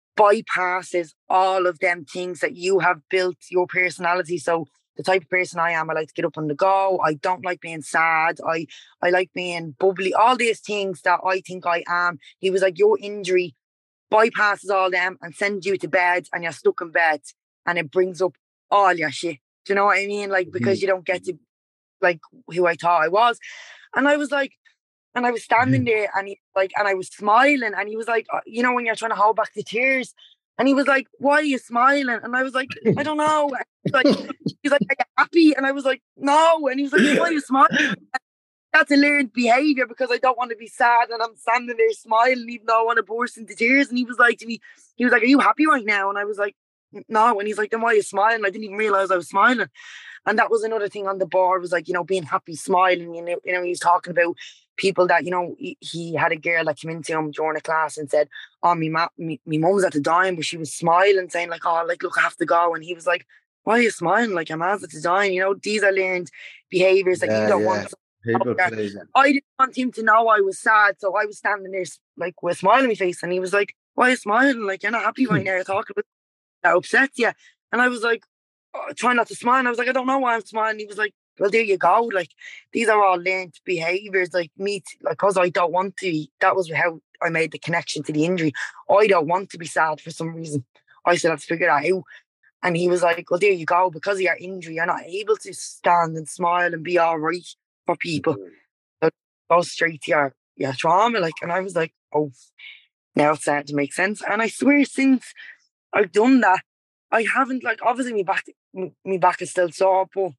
bypasses all of them things that you have built your personality. So the type of person I am, I like to get up on the go. I don't like being sad. I, I like being bubbly, all these things that I think I am. He was like, your injury bypasses all them and sends you to bed, and you're stuck in bed, and it brings up all your shit. Do you know what I mean? Like, because you don't get to, like, who I thought I was. And I was like, and I was standing there, and he, like, and I was smiling, and he was like, uh, you know, when you're trying to hold back the tears, and he was like, why are you smiling? And I was like, I don't know. He's like, he's like, are you happy? And I was like, no. And he was like, why are you smiling? That's a learned behavior, because I don't want to be sad, and I'm standing there smiling even though I want to burst into tears. And he was like to me, he was like, are you happy right now? And I was like, no. And he's like, then why are you smiling? I didn't even realize I was smiling. And that was another thing on the board, was like, you know, being happy, smiling. You know, you know, he was talking about people that, you know, he, he had a girl that came into him during a class and said, oh, me, ma- me, me mum's at the dying, but she was smiling, saying like, oh, like, look, I have to go. And he was like, why are you smiling? Like, your man's at the dying. You know, these are learned behaviors that yeah, you don't yeah. want. People I didn't want him to know I was sad, so I was standing there like with a smile on my face, and he was like, why are you smiling? Like, you're not happy right now, you're talking about that upsets you. And I was like, oh, trying not to smile, and I was like, I don't know why I'm smiling. He was like, well, there you go, like, these are all learned behaviours, like me, t- like, because I don't want to, that was how I made the connection to the injury. I don't want to be sad for some reason. I still have to figure that out. And he was like, well, there you go, because of your injury, you're not able to stand and smile and be all right for people. So go straight to your, your trauma, like. And I was like, oh, now it's starting to make sense. And I swear, since I've done that, I haven't, like, obviously my back, my back is still sore, but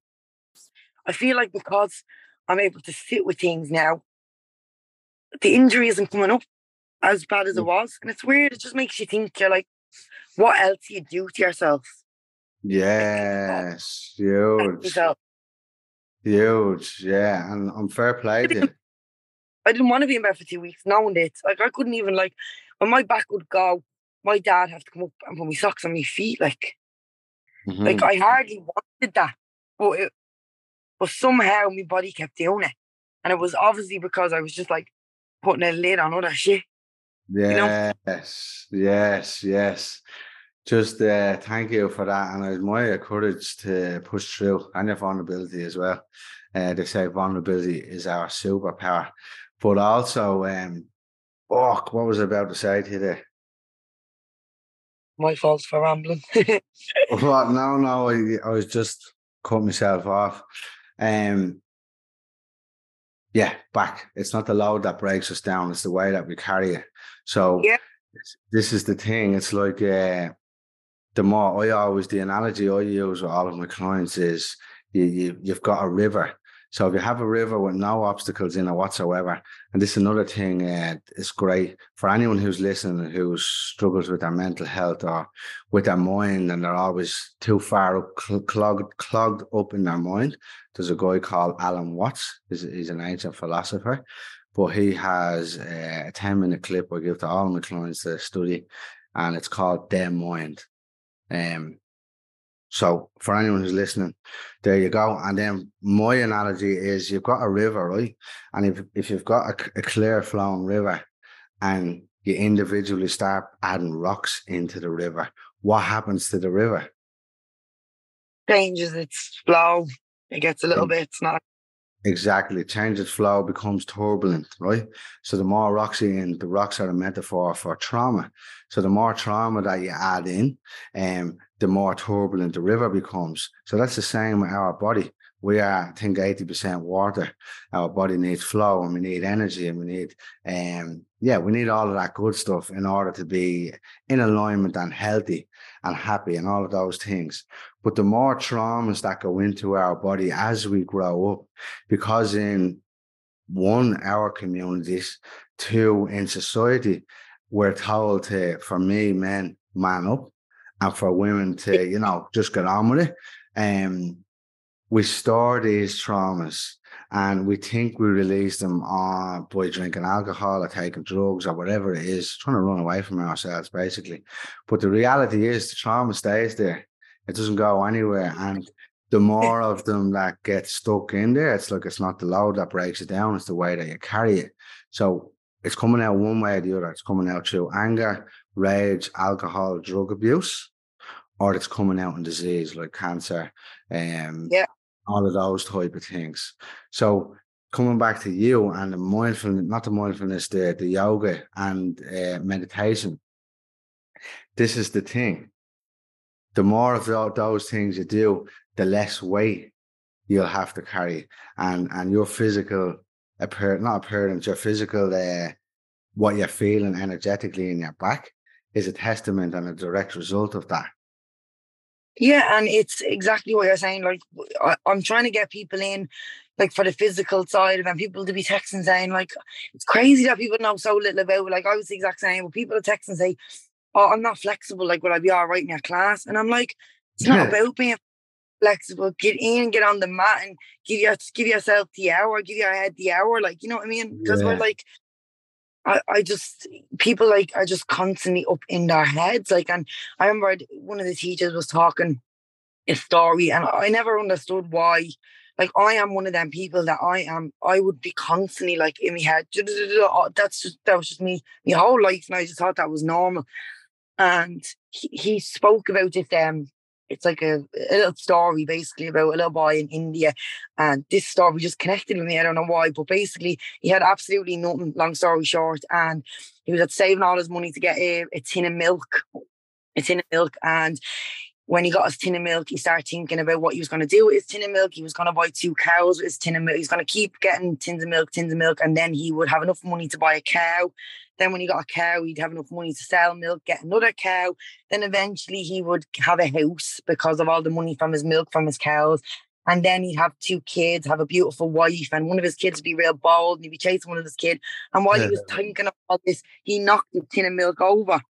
I feel like because I'm able to sit with things now, the injury isn't coming up as bad as it was. And it's weird. It just makes you think, you're like, what else do you do to yourself? Yes, huge. Huge, yeah. And I'm fair play to you. I didn't want to be in bed for two weeks, knowing it. Like, I couldn't even, like, when my back would go, my dad had to come up and put my socks on my feet. Like, mm-hmm. like I hardly wanted that. But, it, but somehow my body kept doing it. And it was obviously because I was just, like, putting a lid on other shit. Yes, you know? yes, yes. Just uh, thank you for that, and I admire your courage to push through, and your vulnerability as well. Uh, they say vulnerability is our superpower, but also, um, oh, what was I about to say to you there? My fault for rambling. What? No, no, I, I was just cut myself off. Um, yeah, back. It's not the load that breaks us down; it's the way that we carry it. So, yeah. This is the thing. It's like. Uh, the more I always, the analogy I use with all of my clients is you, you, you've got a river. So if you have a river with no obstacles in it whatsoever, and this is another thing, uh, it's great for anyone who's listening who struggles with their mental health or with their mind, and they're always too far up, cl- clogged, clogged up in their mind. There's a guy called Alan Watts. He's, he's an ancient philosopher, but he has uh, a ten minute clip I give to all my clients to study, and it's called Their Mind. Um, so for anyone who's listening, there you go. And then my analogy is you've got a river, right? And if, if you've got a, a clear flowing river and you individually start adding rocks into the river, what happens to the river? Changes its flow. It gets a little bit, it's not. Exactly. Change its flow, becomes turbulent, right? So the more rocks you in, the rocks are a metaphor for trauma. So the more trauma that you add in, um, the more turbulent the river becomes. So that's the same with our body. We are, I think, eighty percent water. Our body needs flow, and we need energy, and we need, um, yeah, we need all of that good stuff in order to be in alignment and healthy and happy and all of those things. But the more traumas that go into our body as we grow up, because in one, our communities, two, in society, we're told to, for me, men, man up, and for women to, you know, just get on with it. Um, we store these traumas and we think we release them on by drinking alcohol or taking drugs or whatever it is, trying to run away from ourselves, basically. But the reality is the trauma stays there. It doesn't go anywhere. And the more of them that get stuck in there, it's like it's not the load that breaks it down, it's the way that you carry it. So it's coming out one way or the other. It's coming out through anger, rage, alcohol, drug abuse, or it's coming out in disease like cancer, um, Yeah. all of those type of things. So coming back to you and the mindfulness, not the mindfulness, the, the yoga and uh, meditation, this is the thing. The more of those things you do, the less weight you'll have to carry. And and your physical, appear, not appearance, your physical, uh, what you're feeling energetically in your back is a testament and a direct result of that. Yeah, and it's exactly what you're saying. Like, I, I'm trying to get people in, like, for the physical side of it, and people to be texting saying, like, it's crazy that people know so little about it. Like, I was the exact same. But people text and say, oh, I'm not flexible. Like, will I be all right in your class? And I'm like, it's not about being flexible. Get in, get on the mat, and give your give yourself the hour, give your head the hour. Like, you know what I mean? Because yeah. we're like, I, I just, people like are just constantly up in their heads. Like, and I remember one of the teachers was talking a story, and I never understood why. Like, I am one of them people that I am, I would be constantly like in my head. That's just, that was just me, my whole life. And I just thought that was normal. And he, he spoke about it. Um, it's like a, a little story basically about a little boy in India. And this story just connected with me. I don't know why, but basically he had absolutely nothing, long story short. And he was at saving all his money to get a, a tin of milk, a tin of milk. And when he got his tin of milk, he started thinking about what he was going to do with his tin of milk. He was going to buy two cows with his tin of milk. He's going to keep getting tins of milk, tins of milk. And then he would have enough money to buy a cow. Then when he got a cow, he'd have enough money to sell milk, get another cow. Then eventually he would have a house because of all the money from his milk, from his cows. And then he'd have two kids, have a beautiful wife. And one of his kids would be real bold and he'd be chasing one of his kids. And while yeah. he was thinking of all this, he knocked the tin of milk over.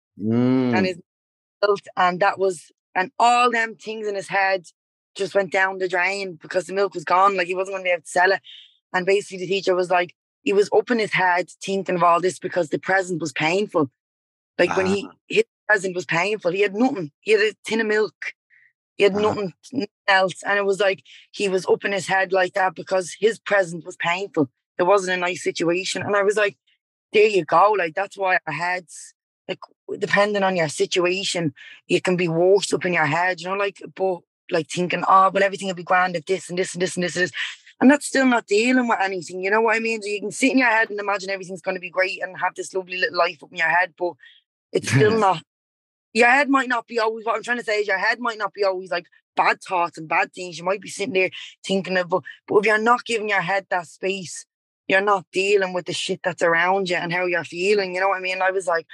Mm. And his milk, and that was, and all them things in his head just went down the drain because the milk was gone. Like, he wasn't going to be able to sell it. And basically the teacher was like, he was up in his head thinking of all this because the present was painful. Like, uh-huh. when he, his present was painful, he had nothing. He had a tin of milk. He had uh-huh. nothing, nothing else. And it was like, he was up in his head like that because his present was painful. It wasn't a nice situation. And I was like, there you go. Like, that's why our heads, like, depending on your situation, you can be worse up in your head, you know, like, but like thinking, oh, well, everything will be grand if this and this and this and this and this. And that's still not dealing with anything, you know what I mean? So you can sit in your head and imagine everything's going to be great and have this lovely little life up in your head, but it's still not. Your head might not be always, what I'm trying to say is your head might not be always like bad thoughts and bad things. You might be sitting there thinking of, but, but if you're not giving your head that space, you're not dealing with the shit that's around you and how you're feeling, you know what I mean? I was like,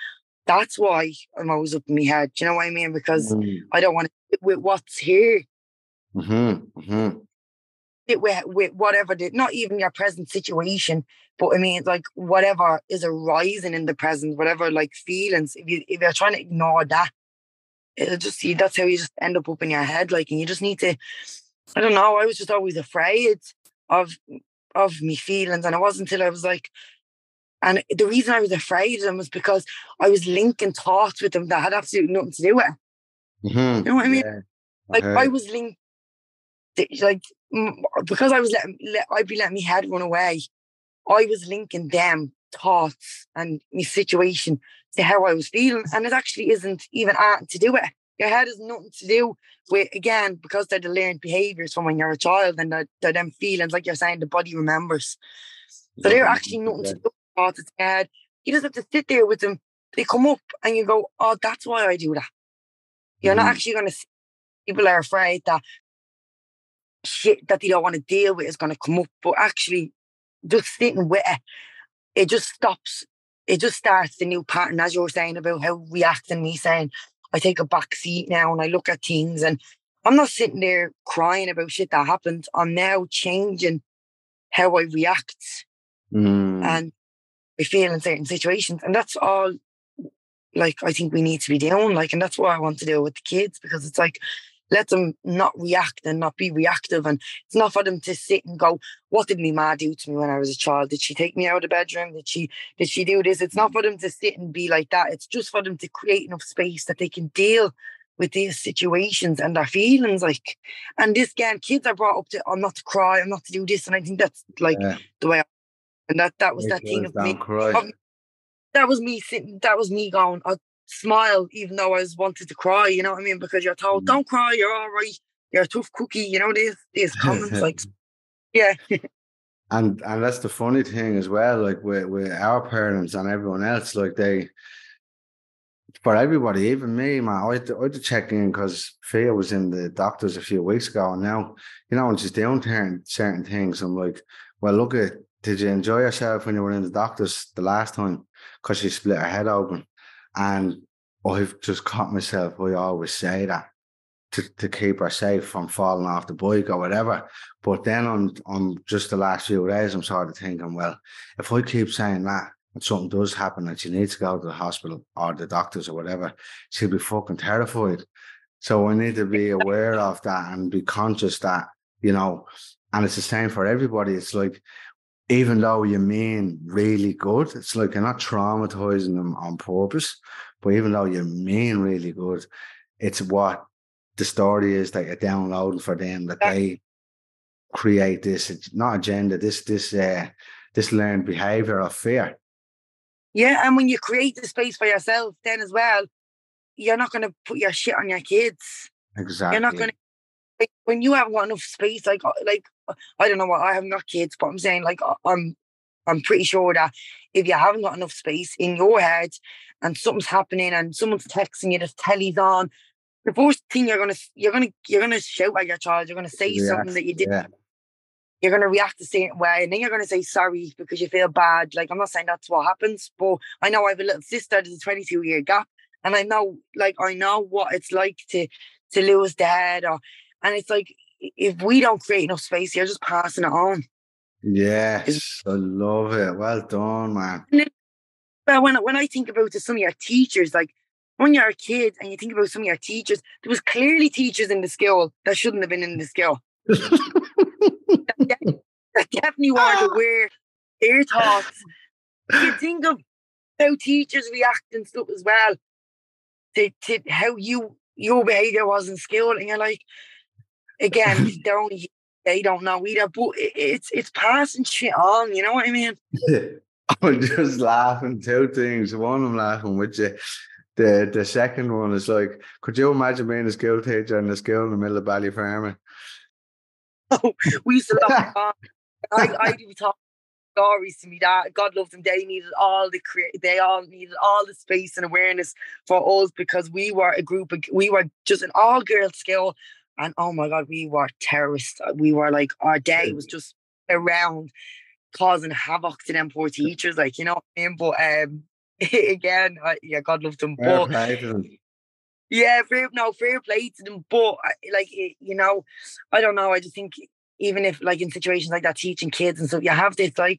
that's why I'm always up in my head. Do you know what I mean? Because Mm. I don't want to sit with what's here. Mm-hmm. Mm-hmm. Sit with, with whatever, the, not even your present situation, but I mean, like whatever is arising in the present, whatever like feelings. If you if you're trying to ignore that, it'll just see that's how you just end up up in your head. Like, and you just need to. I don't know. I was just always afraid of of me feelings, and it wasn't until I was like. And the reason I was afraid of them was because I was linking thoughts with them that had absolutely nothing to do with it. Mm-hmm. You know what I mean? Yeah, like I I was linked, like because I was letting, let, I'd be letting my head run away. I was linking them thoughts and my situation to how I was feeling, and it actually isn't even anything to do with it. Your head has nothing to do with, again, because they're the learned behaviours from when you're a child, and they're, they're them feelings, like you're saying, the body remembers. So they're actually nothing to do with thoughts in your head. You just have to sit there with them. They come up and you go, oh, that's why I do that. You're mm-hmm. not actually going to see people are afraid that shit that they don't want to deal with is going to come up. But actually, just sitting with it, it just stops. It just starts the new pattern, as you were saying about how reacting, me saying, I take a back seat now and I look at things, and I'm not sitting there crying about shit that happened. I'm now changing how I react mm. and I feel in certain situations. And that's all, like, I think we need to be doing. Like, and that's what I want to do with the kids, because it's like, let them not react and not be reactive. And it's not for them to sit and go, what did my ma do to me when I was a child? Did she take me out of the bedroom? Did she did she do this? It's not for them to sit and be like that. It's just for them to create enough space that they can deal with these situations and their feelings. Like, and this, again, kids are brought up to, I'm not to cry, I'm not to do this. And I think that's like yeah. the way I, and that, that was Make that thing of me. cry. Of, that was me sitting, that was me going, I smile even though I was wanted to cry, you know what I mean? Because you're told, mm. don't cry, you're all right, you're a tough cookie, you know, these these comments, like, yeah. and and that's the funny thing as well, like with, with our parents and everyone else, like they, for everybody, even me, man, I had to, I had to check in because Fia was in the doctors a few weeks ago, and now, you know, when she's doing certain things, I'm like, well, look at, did you enjoy yourself when you were in the doctors the last time? Because she split her head open. And I've just caught myself, I always say that to, to keep her safe from falling off the bike or whatever. But then on, on just the last few days, I'm sort of thinking, well, if I keep saying that and something does happen that she needs to go to the hospital or the doctors or whatever, she'll be fucking terrified. So I need to be aware of that and be conscious that, you know, and it's the same for everybody. It's like, even though you mean really good, it's like you're not traumatizing them on purpose, but even though you mean really good, it's what the story is that you're downloading for them, that they create this, not agenda, this this uh, this learned behavior of fear. Yeah, and when you create the space for yourself, then as well, you're not going to put your shit on your kids. Exactly. You're not going to, like, when you haven't got enough space, like, like I don't know what, I haven't got kids, but I'm saying, like, I'm I'm pretty sure that if you haven't got enough space in your head and something's happening and someone's texting you, the telly's on, the first thing you're gonna you're gonna you're gonna shout at your child, you're gonna say yeah. something that you did. Yeah. You're gonna react the same way, and then you're gonna say sorry because you feel bad. Like, I'm not saying that's what happens, but I know I have a little sister. There's a twenty-two year gap, and I know, like, I know what it's like to to lose the head, or and it's like, if we don't create enough space, you're just passing it on. Yes, it's, I love it. Well done, man. But when when I think about some of your teachers, like, when you're a kid and you think about some of your teachers, there was clearly teachers in the school that shouldn't have been in the school. that, that definitely weren't aware their thoughts. You think of how teachers react and stuff as well to, to how you your behaviour was in school, and you're like, again, they're only they don't know either, but it, it's it's passing shit on, you know what I mean? I'm just laughing. Two things. One, I'm laughing with you. The the second one is like, could you imagine being a school teacher in the school in the middle of Ballyfermot? Oh, we used to love I I'd be talking stories to me that God loved them. They needed all the cre- they all needed all the space and awareness for us, because we were a group of, we were just an all girls school, and oh my God, we were terrorists. We were like, our day was just around causing havoc to them poor teachers, like, you know what I mean? But um again, I, yeah, God love them, Fair but play to them. yeah, fair no fair play to them. But like you know, I don't know. I just think even if like in situations like that, teaching kids and stuff, you have this like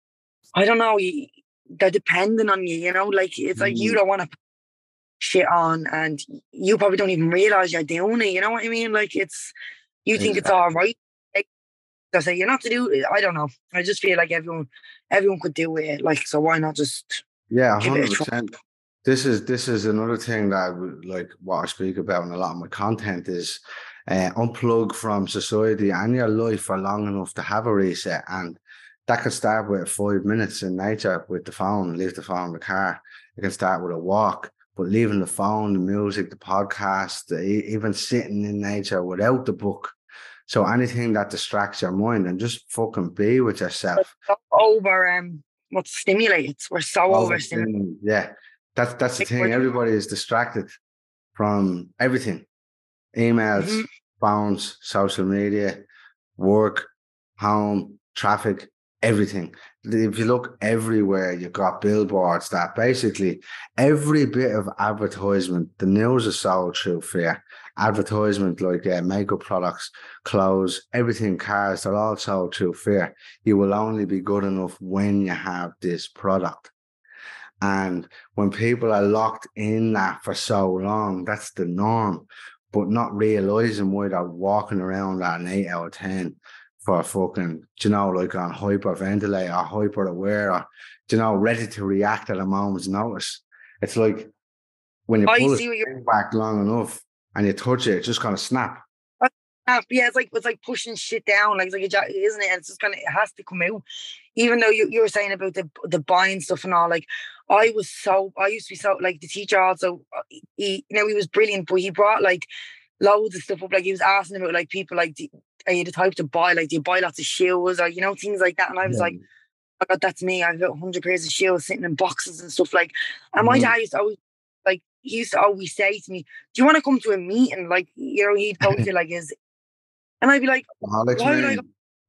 I don't know. You, they're dependent on you. You know, like it's like you Mm, don't want to shit on, and you probably don't even realize you're doing it. You know what I mean? Like it's you think it's all exactly. right. Like they say you're not to do it. I don't know. I just feel like everyone everyone could do it. Like so, why not just Yeah, give it a hundred try? percent. This is this is another thing that I would like what I speak about in a lot of my content is uh, unplug from society and your life for long enough to have a reset, and that could start with five minutes in nature with the phone. Leave the phone in the car. It can start with a walk, but leaving the phone, the music, the podcast, e- even sitting in nature without the book. So anything that distracts your mind and just fucking be with We're yourself. so over um what stimulates. We're so overstimulated. Overstimulated. Yeah, that's that's the Like we're thing. Everybody is distracted from everything: emails, mhm. phones, social media, work, home, traffic, everything. If you look everywhere, you've got billboards that basically every bit of advertisement, the news is sold through fear. Advertisement like uh, makeup products, clothes, everything, cars, they're all sold through fear. You will only be good enough when you have this product. And when people are locked in that for so long, that's the norm. But not realizing why they're walking around at an eight out of ten for fucking, do you know, like on hyperventilate or hyper aware or, do you know, ready to react at a moment's notice. It's like when you I pull a see what you're string back long enough and you touch it, it's just gonna snap. yeah, it's like it's like pushing shit down, like it's like a ja- isn't it? And it's just kind of it has to come out. Even though you, you were saying about the the buying stuff and all, like I was so I used to be so like the teacher also uh, he you know he was brilliant, but he brought like loads of stuff up. Like he was asking about like people like do, are you the type to buy like do you buy lots of shoes or you know things like that? And I was Yeah. like, oh God, that's me. I've got a hundred pairs of shoes sitting in boxes and stuff like. And my dad Mhm. used to always like he used to always say to me, "Do you want to come to a meeting?" Like you know he'd go to like his and I'd be like, Alex, why would I go? man,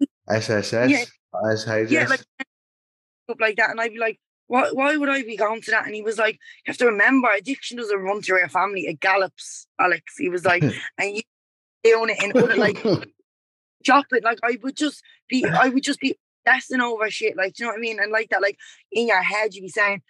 Yeah, S S S, yeah, like S H S. stuff like that. And I'd be like, why, why would I be going to that? And he was like, you have to remember, addiction doesn't run through your family. It gallops, Alex. He was like, and you doing it in other like chocolate. Like I would just be, I would just be obsessing over shit. Like, do you know what I mean? And like that, like in your head, you'd be saying,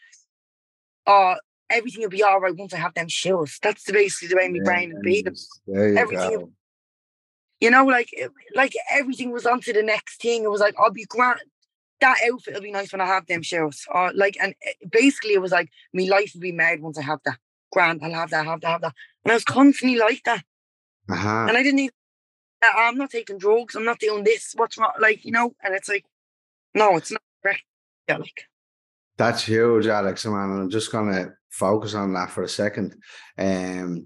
oh, everything will be all right once I have them shoes. That's the, basically the way my brain would be. Yes, there you Everything, go. you know, like like everything was on to the next thing. It was like, I'll be grand. That outfit will be nice when I have them shoes. Or like, and basically it was like, my life will be made once I have that. Grand, I'll have that, have that, have that. And I was constantly like that. Uh-huh. And I didn't even, I'm not taking drugs. I'm not doing this. What's wrong? Like, you know, and it's like, no, it's not correct. Yeah, like, That's huge, Alex, man. And I'm just gonna focus on that for a second. Um,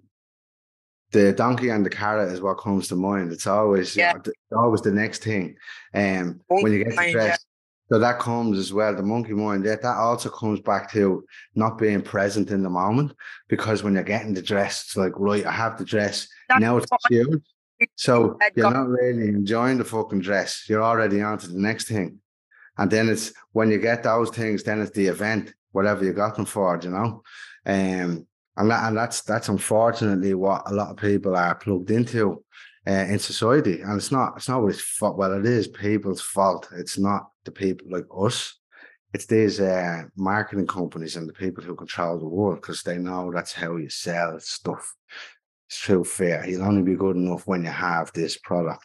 the donkey and the carrot is what comes to mind. It's always, you yeah, know, th- always the next thing. Um, when monkey you get to mind, yeah. dress, so that comes as well. The monkey mind, that that also comes back to not being present in the moment. Because when you're getting the dress, it's like, right, I have the dress That's now. It's what cute, my so head you're got. not really enjoying the fucking dress. You're already on to the next thing. And then it's when you get those things, then it's the event, whatever you got them for, you know. Um, and that, and that's that's unfortunately what a lot of people are plugged into uh, in society. And it's not it's not what it's fault. Well, it is people's fault. It's not the people like us. It's these uh, marketing companies and the people who control the world because they know that's how you sell stuff. It's true fair. You'll only be good enough when you have this product.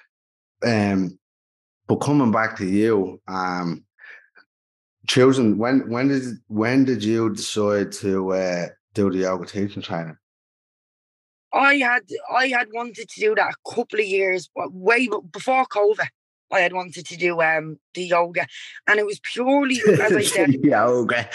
Um, but coming back to you, um, choosing when when did when did you decide to uh, do the yoga teaching training? I had, I had wanted to do that a couple of years, way before COVID. I had wanted to do um the yoga, and it was purely, as I said, Yoga.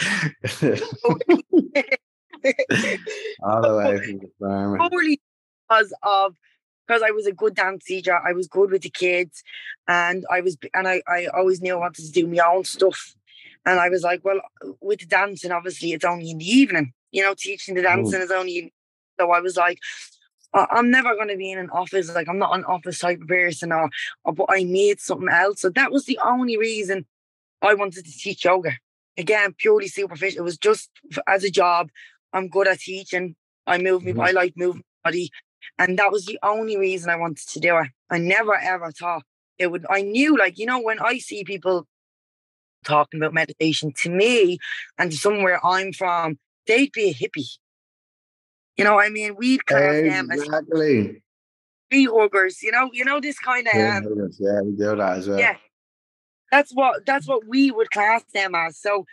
All the way from the farm. purely because of because I was a good dance teacher. I was good with the kids, and I was and I, I always knew I wanted to do my own stuff. And I was like, well, with the dancing, obviously it's only in the evening. You know, teaching the dancing is only. In, so I was like, I- I'm never going to be in an office. Like I'm not an office type of person, or, or but I need something else. So that was the only reason I wanted to teach yoga. again, purely superficial. It was just as a job. I'm good at teaching. I move me. Mhm. I like moving my body, and that was the only reason I wanted to do it. I never ever thought it would. I knew, like, you know, when I see people talking about meditation, to me and to somewhere I'm from, they'd be a hippie. You know what I mean? We'd class them as Exactly. tree huggers. You know, you know this kind of Yeah, um, yeah, we do that as well. yeah. That's what that's what we would class them as. So,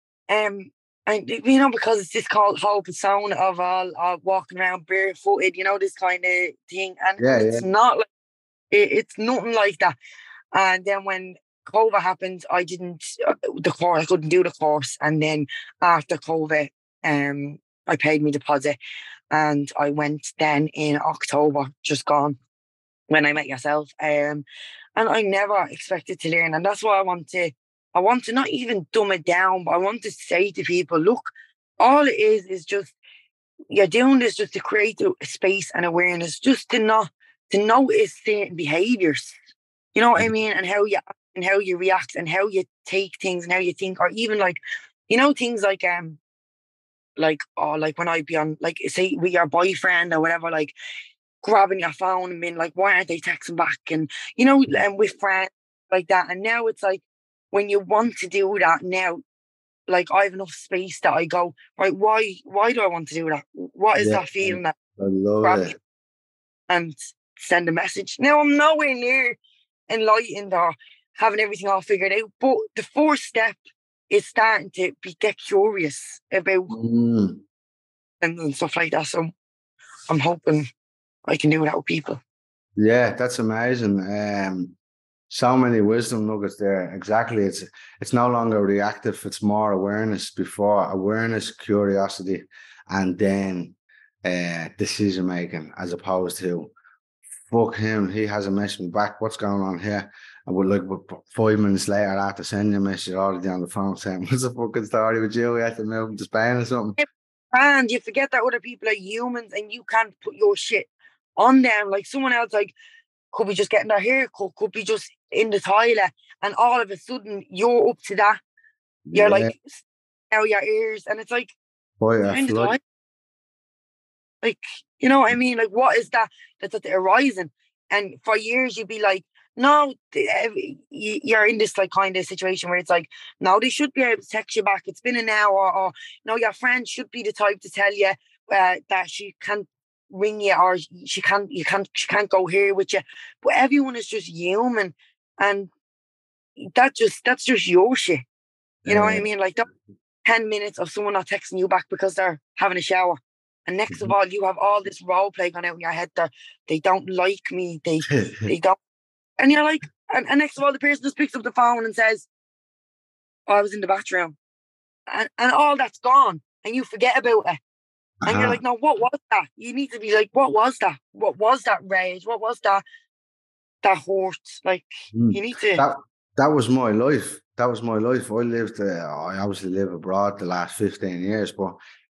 um, and you know, because it's this called whole persona of all uh, walking around barefooted. You know, this kind of thing, and, Yeah, and yeah. it's not like it, it's nothing like that. And then when COVID happened, I didn't uh, the course. I couldn't do the course, and then after COVID, um, I paid my deposit, and I went then in October, just gone, when I met yourself. Um, and I never expected to learn, and that's why I want to. I want to not even dumb it down, but I want to say to people, look, all it is is just you're doing this just to create a space and awareness, just to not to notice certain behaviors. You know what I mean? And how you and how you react and how you take things and how you think, or even like, you know, things like um like oh like when I'd be on, like, say with your boyfriend or whatever, like grabbing your phone and being like, why aren't they texting back? And you know, and with friends like that. And now it's like when you want to do that now, like I have enough space that I go, right, why why do I want to do that? What is Yeah, that feeling that I love grab me it. and send a message? Now I'm nowhere near enlightened or having everything all figured out, but the first step is starting to be get curious about Mm. and, and stuff like that. So I'm hoping I can do that with people. Yeah, that's amazing. Um, so many wisdom nuggets there. Exactly. It's it's no longer reactive. It's more awareness. Before awareness, curiosity, and then uh, decision making, as opposed to fuck him. He hasn't messaged me back. What's going on here? And we're like five minutes later after sending a message already on the phone saying, "What's the fucking story with you? We have to move to Spain or something." And you forget that other people are humans and you can't put your shit on them. Like someone else, like, could be just getting their hair cut, could be just in the toilet, and all of a sudden you're up to that. You're Yeah, like now your ears, and it's like boy, I behind the flood. toilet. Like, you know what I mean? Like, what is that? That's at the horizon. And for years you'd be like, no, you're in this like kind of situation where it's like, no, they should be able to text you back. It's been an hour, or, or no, your friend should be the type to tell you uh, that she can't ring you, or she can't, you can't, she can't go here with you. But everyone is just human, and that just that's just your shit. You know what I Uh, mean? Like that ten minutes of someone not texting you back because they're having a shower. And next of all, you have all this role play going out in your head that they don't like me. They they don't. And you're like, and, and next of all, the person just picks up the phone and says, oh, I was in the bathroom. And, and all that's gone. And you forget about it. And you're uh-huh. like, no, what was that? You need to be like, what was that? What was that rage? What was that that hurt? Like, Mm. you need to. That that was my life. That was my life. I lived. Uh, I obviously live abroad the last fifteen years, but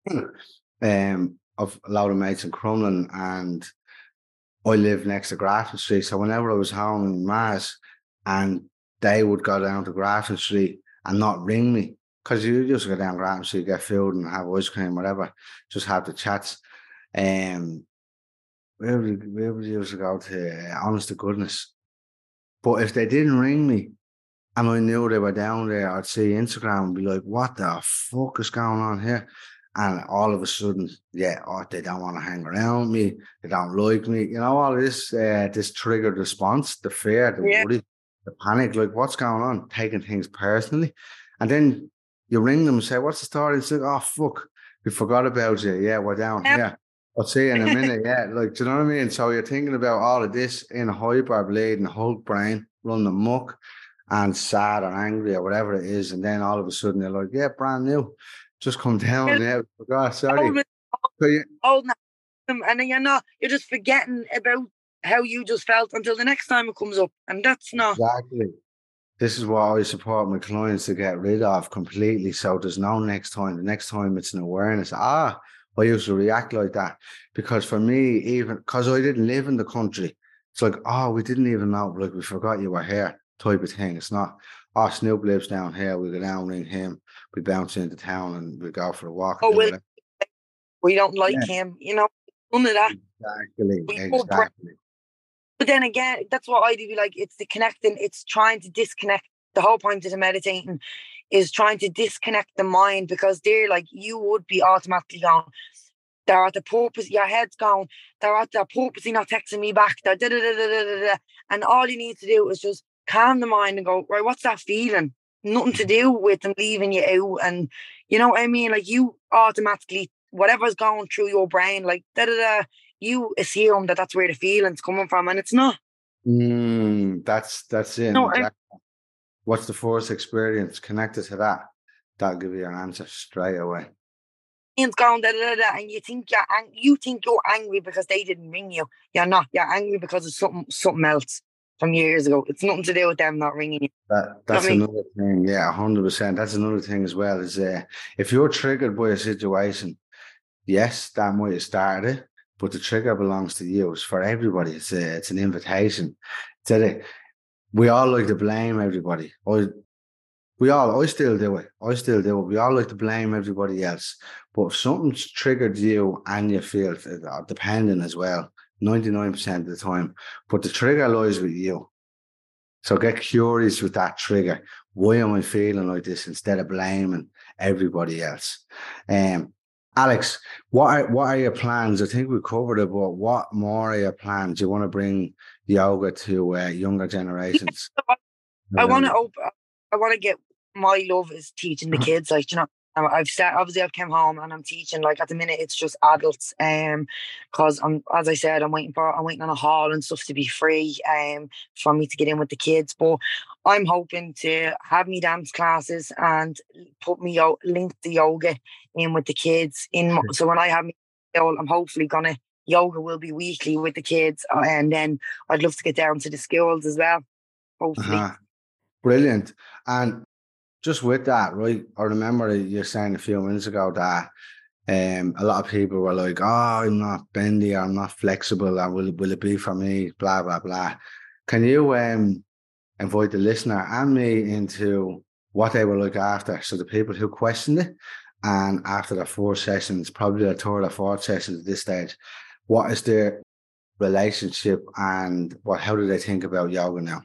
um, I've a lot of mates in Crumlin, and I live next to Grafton Street. So whenever I was home in Mars, and they would go down to Grafton Street and not ring me, because you just go down Grafton Street, get food and have ice cream, whatever, just have the chats. Um, where would where would you used to go to? Uh, honest to goodness. But if they didn't ring me and I knew they were down there, I'd see Instagram and be like, what the fuck is going on here? And all of a sudden, yeah, oh, they don't want to hang around me. They don't like me. You know, all this, uh, this triggered response, the fear, the Yeah. worry, the panic, like what's going on? Taking things personally. And then you ring them and say, what's the story? It's like, oh, fuck, we forgot about you. Yeah, we're down Yeah. here. I'll see you in a minute. Yeah, like, do you know what I mean? So you're thinking about all of this in a hyper bleeding Hulk brain, running amok, and sad or angry or whatever it is, and then all of a sudden they're like, yeah, brand new, just come down. Yeah, forgot, sorry. So you, Holding them, and then you're not, you're just forgetting about how you just felt until the next time it comes up, and that's not exactly. This is what I support my clients to get rid of completely. So there's no next time. The next time it's an awareness. Ah, I used to react like that because for me, even because I didn't live in the country, it's like, oh, we didn't even know. Like we forgot you were here. type of thing. It's not, oh, Snoop lives down here, we go down, ring him, we bounce into town and we go for a walk and Oh, do well, whatever. we don't like Yeah, him, you know, none of that. exactly, We go break. exactly. But then again, that's what I do. Like, it's the connecting, it's trying to disconnect. The whole point of the meditating is trying to disconnect the mind, because they're like, you would be automatically going, they're at the purpose, your head's going, they're at the purposely not texting me back, they're da da da da da da. And all you need to do is just calm the mind and go, right, what's that feeling? Nothing to do with them leaving you out. And you know what I mean? Like, you automatically, whatever's going through your brain, like da da da, you assume that that's where the feeling's coming from, and it's not. Mm, that's that's it. No, Exactly. What's the first experience connected to that? That'll give you your answer straight away. it's going da, da, da, da, and you think you're ang- you think you're angry because they didn't ring you. You're not. You're angry because of something something else from years ago. It's nothing to do with them not ringing you. That that's you know another I mean? thing. Yeah, hundred percent. That's another thing as well. Is uh, if you're triggered by a situation, yes, that might have started it, but the trigger belongs to you. It's for everybody. It's a, it's an invitation. It's a, we all like to blame everybody. I, we all, I still do it. I still do it. We all like to blame everybody else. But if something's triggered you and you feel uh, dependent as well, ninety-nine percent of the time, but the trigger lies with you. So get curious with that trigger. Why am I feeling like this, instead of blaming everybody else? Um, Alex, what are, what are your plans? I think we covered it, but what more are your plans? You want to bring yoga to uh, younger generations? I want to open. I want to get. My love is teaching the kids. Like, you know, I've started. Obviously, I've come home and I'm teaching. Like, at the minute, it's just adults. Um, because I'm, as I said, I'm waiting for. I'm waiting on a hall and stuff to be free. Um, for me to get in with the kids. But I'm hoping to have me dance classes and put me out, link the yoga in with the kids. In so when I have me, I'm hopefully gonna yoga will be weekly with the kids, and then I'd love to get down to the schools as well. Hopefully. Uh-huh. Brilliant. And just with that, right? I remember you saying a few minutes ago that um, a lot of people were like, "Oh, I'm not bendy, I'm not flexible, and will will it be for me?" Blah blah blah. Can you um invite the listener and me into what they were like after? So the people who questioned it, and after the four sessions, probably the third or fourth session at this stage, what is their relationship and what? How do they think about yoga now?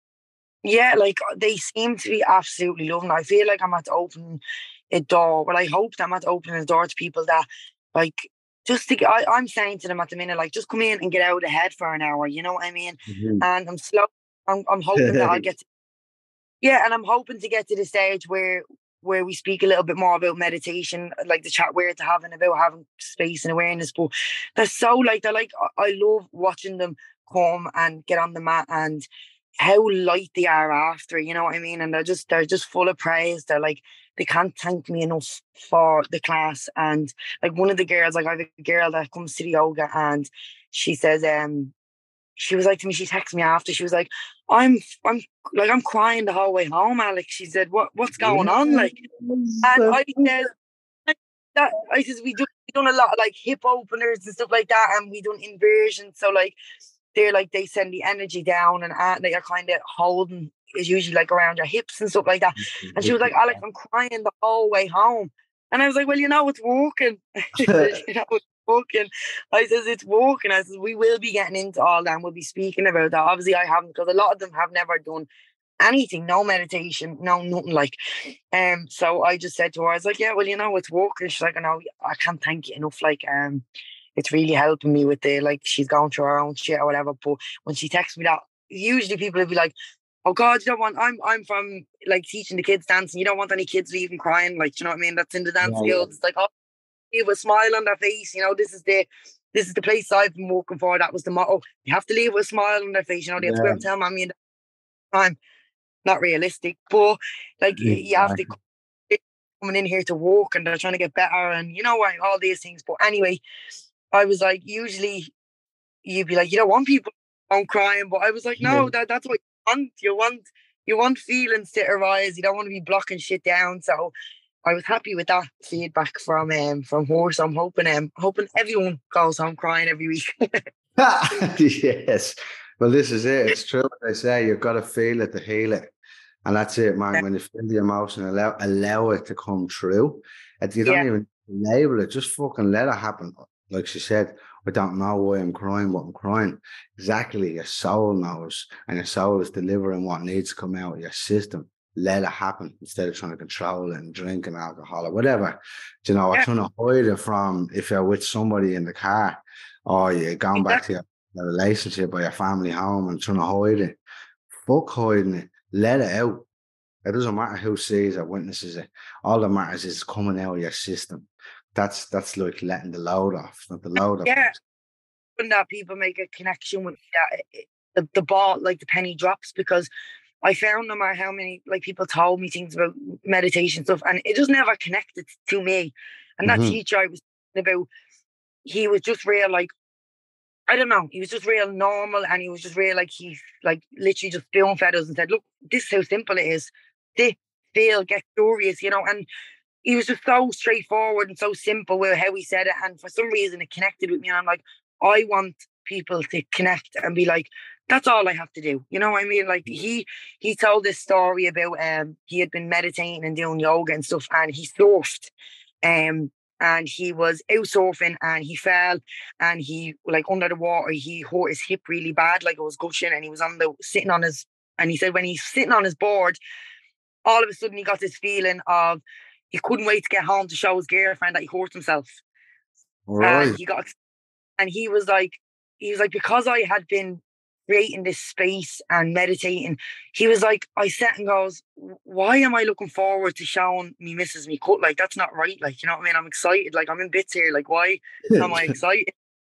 Yeah, like they seem to be absolutely loving it. I feel like I'm at to open a door. Well, I hope that I'm at to open a door to people that, like, just to get, I, I'm saying to them at the minute, like, just come in and get out of the head for an hour. You know what I mean? Mm-hmm. And I'm slow. I'm, I'm hoping that I'll get. To, yeah, and I'm hoping to get to the stage where where we speak a little bit more about meditation, like the chat we're to having about having space and awareness. But they're so like they're like I love watching them come and get on the mat and how light they are after, you know what I mean? And they're just they're just full of praise. They're like, they can't thank me enough for the class. And like one of the girls, like I have a girl that comes to the yoga and she says, um, she was like to me, she texted me after, she was like, I'm I'm like I'm crying the whole way home, Alex. She said, What what's going on? Like, and I said that I says we do we done a lot of like hip openers and stuff like that, and we done inversions. So like they're like they send the energy down and uh, they are kind of holding is usually like around your hips and stuff like that. And she was like, Alex, I'm crying the whole way home. And I was like, well, you know, it's working. you know, it's working. I says, it's working. I says, we will be getting into all that and we'll be speaking about that. Obviously, I haven't, because a lot of them have never done anything, no meditation, no nothing like. Um, so I just said to her, I was like, yeah, well, you know, it's working. She's like, I know, I can't thank you enough. Like, um, it's really helping me with the, like, she's going through her own shit or whatever. But when she texts me that, usually people will be like, oh God, you don't want, I'm I'm from like teaching the kids dancing. You don't want any kids leaving crying. Like, you know what I mean? That's in the dance Yeah, guild. yeah. It's like, oh, leave a smile on their face. You know, this is the, this is the place I've been working for. That was the motto. You have to leave with a smile on their face. You know, they have to go out and tell mommy and I'm not realistic, but like Yeah, you have to exactly. coming in here to work and they're trying to get better and you know what, all these things. But anyway, I was like, usually you'd be like, you don't want people on crying, but I was like, no, that that's what you want. You want you want feelings to arise. You don't want to be blocking shit down. So I was happy with that feedback from um from her. So I'm hoping um hoping everyone goes home crying every week. Yes. Well, this is it. It's true what they say. You've got to feel it to heal it. And that's it, man. When you feel the emotion, allow, allow it to come through. And you don't Yeah, even label it. Just fucking let it happen. Like she said, I don't know why I'm crying, what I'm crying. Exactly. Your soul knows. And your soul is delivering what needs to come out of your system. Let it happen instead of trying to control it and drinking alcohol or whatever. Do you know, or yeah, trying to hide it from if you're with somebody in the car or you're going back to exactly. your, your relationship or your family home and trying to hide it. Fuck hiding it. Let it out. It doesn't matter who sees or witnesses it. All that matters is coming out of your system. That's that's like letting the load off, not the load off. Yeah, when that people make a connection with that, it- the, the ball, like the penny drops, because I found no matter how many like people told me things about meditation stuff, and it just never connected to me. And that Mm-hmm. teacher I was talking about, he was just real like I don't know, he was just real normal, and he was just real like he like literally just spoon fed us and said, "Look, this is how simple it is. This, feel, get curious," you know. And he was just so straightforward and so simple with how he said it. And for some reason, it connected with me. And I'm like, I want people to connect and be like, that's all I have to do. You know what I mean? Like he he told this story about um he had been meditating and doing yoga and stuff, and he surfed, um and he was out surfing and he fell, and he like under the water he hurt his hip really bad, like it was gushing, and he was on the sitting on his and he said when he's sitting on his board, all of a sudden he got this feeling of he couldn't wait to get home to show his girlfriend that he hurt himself. All And right. he got, and he was like, he was like, because I had been creating this space and meditating, he was like, I sat and goes, why am I looking forward to showing me missus me cut? Like, that's not right. Like, you know what I mean? I'm excited. Like, I'm in bits here. Like, why am I excited?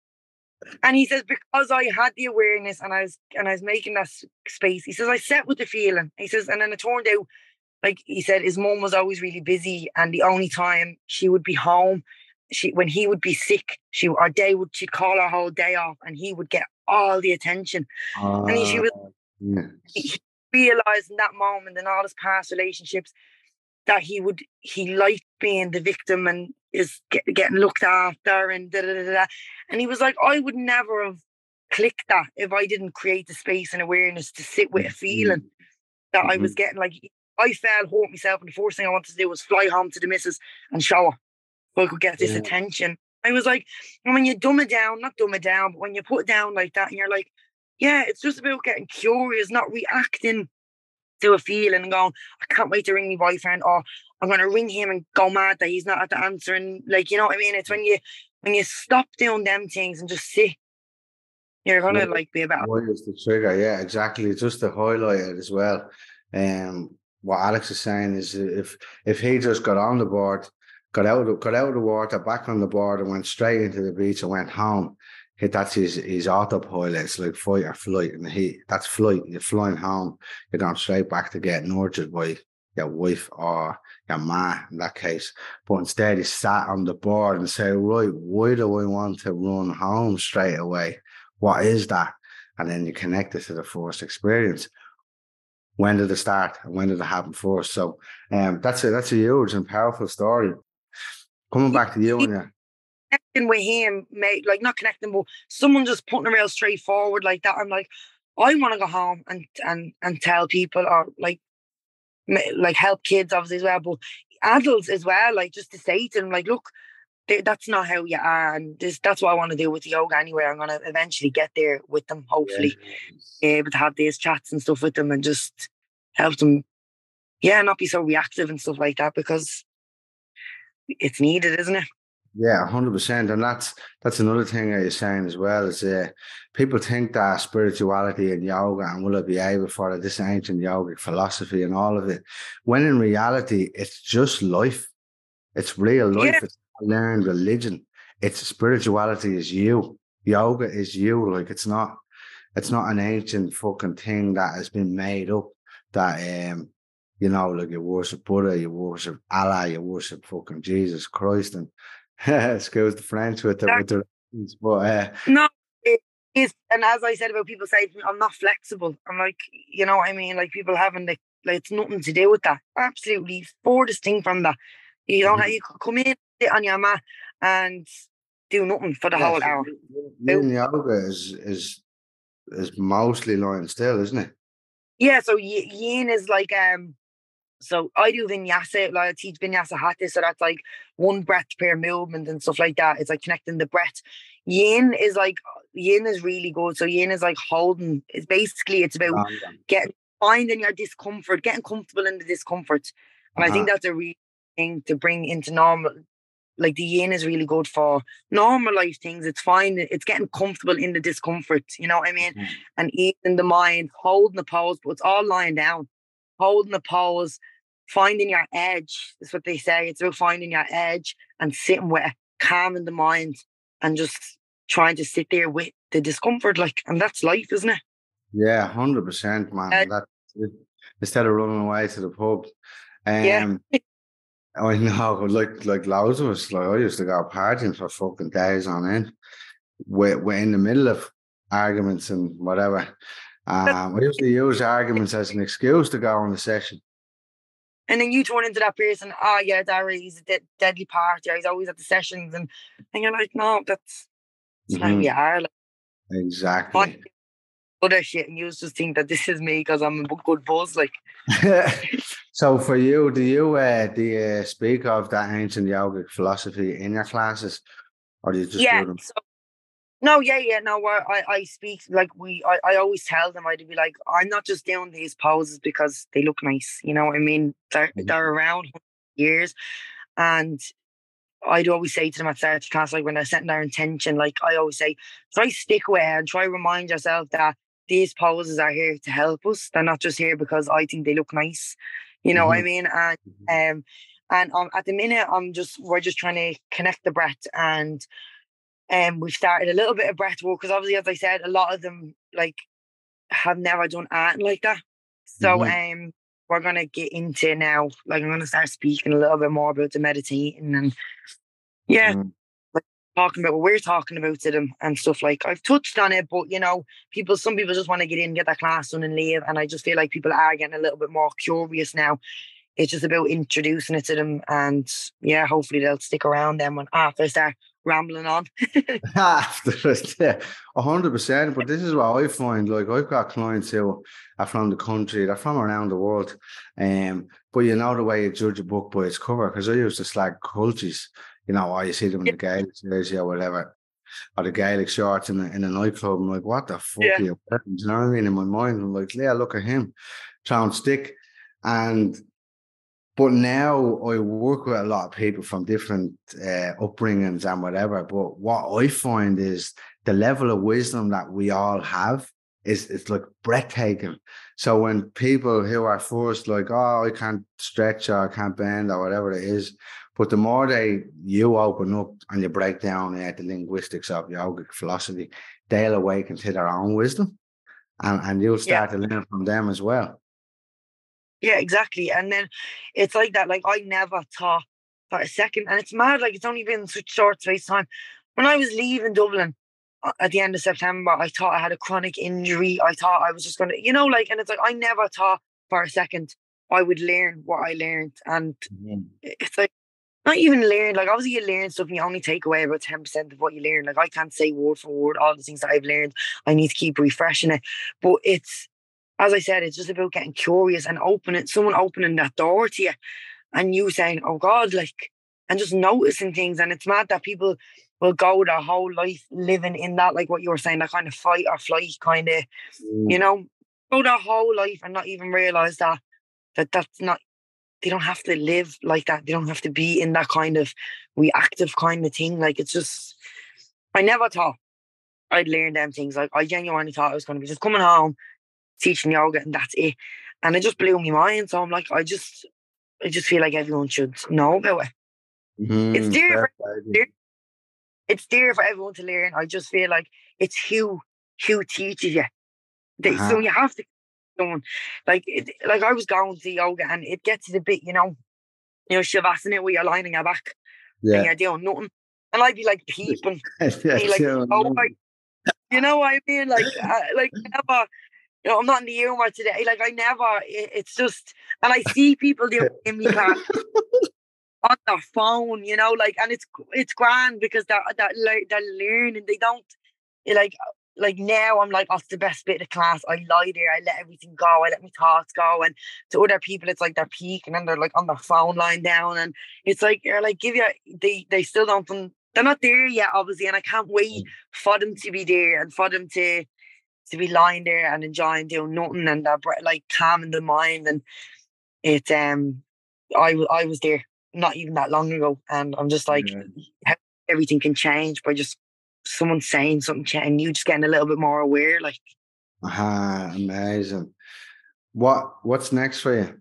And he says, because I had the awareness and I was, and I was making that space, he says, I sat with the feeling. He says, and then it turned out, like he said, his mum was always really busy, and the only time she would be home, she when he would be sick, she or day would she'd call her whole day off, and he would get all the attention. And he, she Uh, was yeah. he realized in that moment in all his past relationships that he would he liked being the victim and is get, getting looked after and da, da, da, da. And he was like, I would never have clicked that if I didn't create the space and awareness to sit with a feeling that I Mm-hmm. was getting. Like I fell, hurt myself, and the first thing I wanted to do was fly home to the missus and show her so I could get this Yeah. attention. I was like, and when you dumb it down, not dumb it down, but when you put it down like that, and you're like, yeah, it's just about getting curious, not reacting to a feeling and going, I can't wait to ring my boyfriend, or I'm gonna ring him and go mad that he's not at the answer. And like, you know what I mean? It's when you when you stop doing them things and just sit, you're gonna What, like be a better. what is the trigger? Yeah, exactly. Just to highlight it as well. Um, what Alex is saying is if if he just got on the board, got out of got out of the water, back on the board, and went straight into the beach and went home, he, that's his his autopilot. It's like fight or flight, and he that's flight. You're flying home. You're going straight back to get nurtured by your wife or your ma in that case. But instead, he sat on the board and said, "Right, why do I want to run home straight away? What is that?" And then you connect it to the first experience. When did it start and when did it happen first? So um, that's a that's a huge and powerful story. Coming back to you and your Connecting with him, mate, like not connecting, but someone just putting it real straightforward like that. I'm like, I want to go home and and and tell people, or like like help kids obviously as well, but adults as well, like just to say to them, like, look, they, that's not how you are, and this that's what I want to do with yoga anyway. I'm gonna eventually get there with them, hopefully, be able to have these chats and stuff with them and just help them, yeah, not be so reactive and stuff like that, because it's needed, isn't it? yeah, one hundred percent. And that's that's another thing that you're saying as well is uh, people think that spirituality and yoga and will it be able for this ancient yogic philosophy and all of it, when in reality, it's just life. It's real Yeah, life. It's not learned religion. It's spirituality is you. Yoga is you. Like it's not it's not an ancient fucking thing that has been made up that um you know, like you worship Buddha, you worship Allah, you worship fucking Jesus Christ and excuse the French with the that, with the but uh no, it is. And as I said about people saying I'm not flexible, I'm like, you know what I mean? Like people having the, like it's nothing to do with that. Absolutely furthest thing from that. You don't have, you could come in, sit on your mat and do nothing for the yeah, whole so hour. yin yoga is is is mostly lying still, isn't it? Yeah, so y- yin is like um so I do vinyasa, like I teach vinyasa hatha, so that's like one breath per movement and stuff like that. It's like connecting the breath. Yin is like yin is really good. So yin is like holding. It's basically it's about London. getting finding your discomfort, getting comfortable in the discomfort. And I think Uh-huh. that's a real thing to bring into normal. Like the yin is really good for normal life things. It's fine. It's getting comfortable in the discomfort. You know what I mean? Mhm. And easing the mind, holding the pose, but it's all lying down, holding the pose, finding your edge. That's what they say. It's about finding your edge and sitting with it, calming the mind, and just trying to sit there with the discomfort. Like, and that's life, isn't it? Yeah, one hundred percent, Uh, man. That's it. Instead of running away to the pub. yeah. Um, I know, like like loads of us, like I used to go partying for fucking days on end. We're, we're in the middle of arguments and whatever. Um, I used to use arguments as an excuse to go on the session. And then you turn into that person, oh yeah, Darry, he's a de- deadly party, he's always at the sessions, and, and you're like, no, that's, that's not who you Hmm. are. Like, find Exactly. other shit, and you just think that this is me because I'm a good buzz. Like, So for you, do you uh, do you speak of that ancient yogic philosophy in your classes, or do you just yeah, do them? so no, yeah, yeah, no. I, I, I speak like we. I, I always tell them I'd be like, I'm not just doing these poses because they look nice. You know what I mean? They're they're around years, and I'd always say to them at the start of class, like when they're setting their intention, like I always say, try stick with it and try remind yourself that these poses are here to help us. They're not just here because I think they look nice. You know what I Mhm. mean? And um, and um, at the minute, I'm just we're just trying to connect the breath, and um, we've started a little bit of breath work because obviously, as I said, a lot of them like have never done anything like that. So Mhm. um, we're gonna get into now. Like I'm gonna start speaking a little bit more about the meditating and yeah, Mhm. like talking about what we're talking about to them and stuff. Like I've touched on it, but you know, people, some people just want to get in, get that class done, and leave. And I just feel like people are getting a little bit more curious now. It's just about introducing it to them, and yeah, hopefully they'll stick around then when after I start rambling on. After it, yeah, a hundred percent. But this is what I find. Like I've got clients who are from the country, they're from around the world. Um, but you know the way you judge a book by its cover, because I used to slag cultures. You know, why you see them in the Gaelic jersey or whatever, or the Gaelic shorts in a, in a nightclub. I'm like, what the fuck Yeah, are you wearing? Do you know what I mean? In my mind, I'm like, yeah, look at him, throwing stick. And but now I work with a lot of people from different uh, upbringings and whatever. But what I find is the level of wisdom that we all have is it's like breathtaking. So when people who are first like, oh, I can't stretch or I can't bend or whatever it is, but the more they you open up and you break down uh, the linguistics of yogic philosophy, they'll awaken to their own wisdom, and, and you'll yeah. start to learn from them as well. Yeah, exactly. And then it's like that. Like I never thought for a second, and it's mad. Like it's only been such short space time. When I was leaving Dublin uh, at the end of September, I thought I had a chronic injury. I thought I was just gonna, you know, like, and it's like I never thought for a second I would learn what I learned, and Mhm. it's like not even learn. Like obviously you learn stuff, and you only take away about ten percent of what you learn. Like I can't say word for word all the things that I've learned. I need to keep refreshing it, but it's as I said, it's just about getting curious and opening someone opening that door to you and you saying, oh God, like, and just noticing things. And it's mad that people will go their whole life living in that, like what you were saying, that kind of fight or flight kind of, you Mm. know, go their whole life and not even realize that, that that's not, they don't have to live like that. They don't have to be in that kind of reactive kind of thing. Like, it's just, I never thought I'd learn them things. Like, I genuinely thought I was going to be just coming home, teaching yoga, and that's it. And it just blew my mind. So I'm like, I just, I just feel like everyone should know about it. It's Mhm. there Fair for play. it's there for everyone to learn. I just feel like it's who who teaches you. They, so Uh-huh. you have to someone like it, like I was going to yoga and it gets to the bit, you know, you know, shavasana where you're lying on your back and Yeah. you're doing nothing, and I'd be like peeping, Yeah, be like, yeah, oh, my, you know what I mean? Like, uh, like never. You know, I'm not in the humor today. Like I never. It, it's just, and I see people doing in me class on their phone, you know, like, and it's it's grand because they're they're, le- they're learning. They don't like like now I'm like, oh, it's the best bit of class. I lie there, I let everything go, I let my thoughts go. And to other people, it's like they're peaking and they're like on their phone lying down. And it's like, you're like, give you, they, they still don't, they're not there yet, obviously. And I can't wait for them to be there and for them to, to be lying there and enjoying doing nothing and they're like calming the mind. And it, um, I, I was there not even that long ago. And I'm just like, Yeah. how everything can change by just someone saying something and you just getting a little bit more aware, like. Aha, amazing. What what's next for you?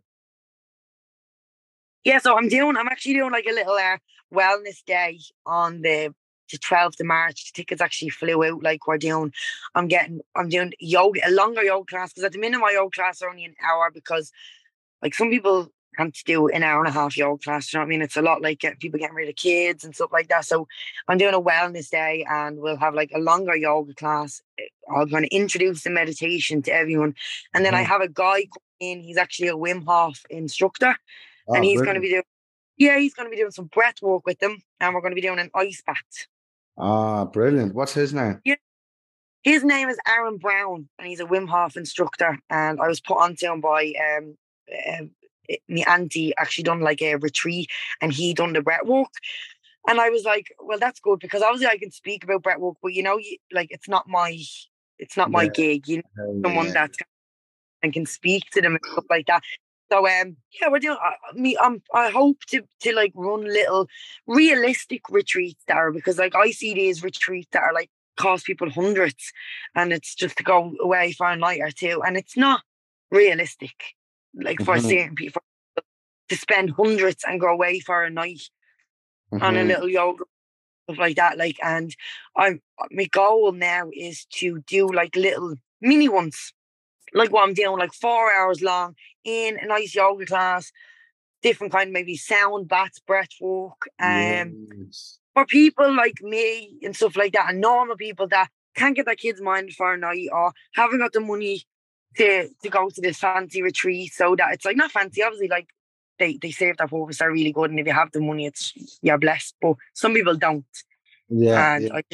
Yeah, so I'm doing I'm actually doing like a little uh, wellness day on the the twelfth of March. The tickets actually flew out. Like we're doing I'm getting I'm doing yoga, a longer yoga class, because at the minute my yoga class are only an hour, because like some people can't do an hour and a half yoga class. You know what I mean? It's a lot, like get, people getting rid of kids and stuff like that. So I'm doing a wellness day and we'll have like a longer yoga class. I'm going to introduce the meditation to everyone. And then I have a guy come in, he's actually a Wim Hof instructor. Oh, and he's brilliant. going to be doing, yeah, he's going to be doing some breath work with them. And we're going to be doing an ice bath. Ah, brilliant. What's his name? Yeah. His name is Aaron Brown and he's a Wim Hof instructor. And I was put onto him by, um, uh, my auntie actually done like a retreat and he done the breath work. And I was like, well, that's good, because obviously I can speak about breath work, but you know, you, like it's not my, it's not my Yeah. gig. You know, Oh, someone yeah. that and can speak to them and stuff like that. So um, yeah, we're doing. Uh, me, um, I hope to to like run little realistic retreats there, because like I see these retreats that are like cost people hundreds, and it's just to go away for a night or two, and it's not realistic. Like for Mhm. certain people, to spend hundreds and go away for a night on a Mhm. little yoga, stuff like that. Like, and I'm my goal now is to do like little mini ones, like what I'm doing, like four hours long in a nice yoga class, different kind of maybe sound baths, breath work, um, Yes. for people like me and stuff like that, and normal people that can't get their kids minded for a night or haven't got the money to to go to this fancy retreat. So that it's like not fancy, obviously, like they, they serve their purpose, they're really good, and if you have the money, it's you're blessed. But some people don't, Yeah, and yeah. I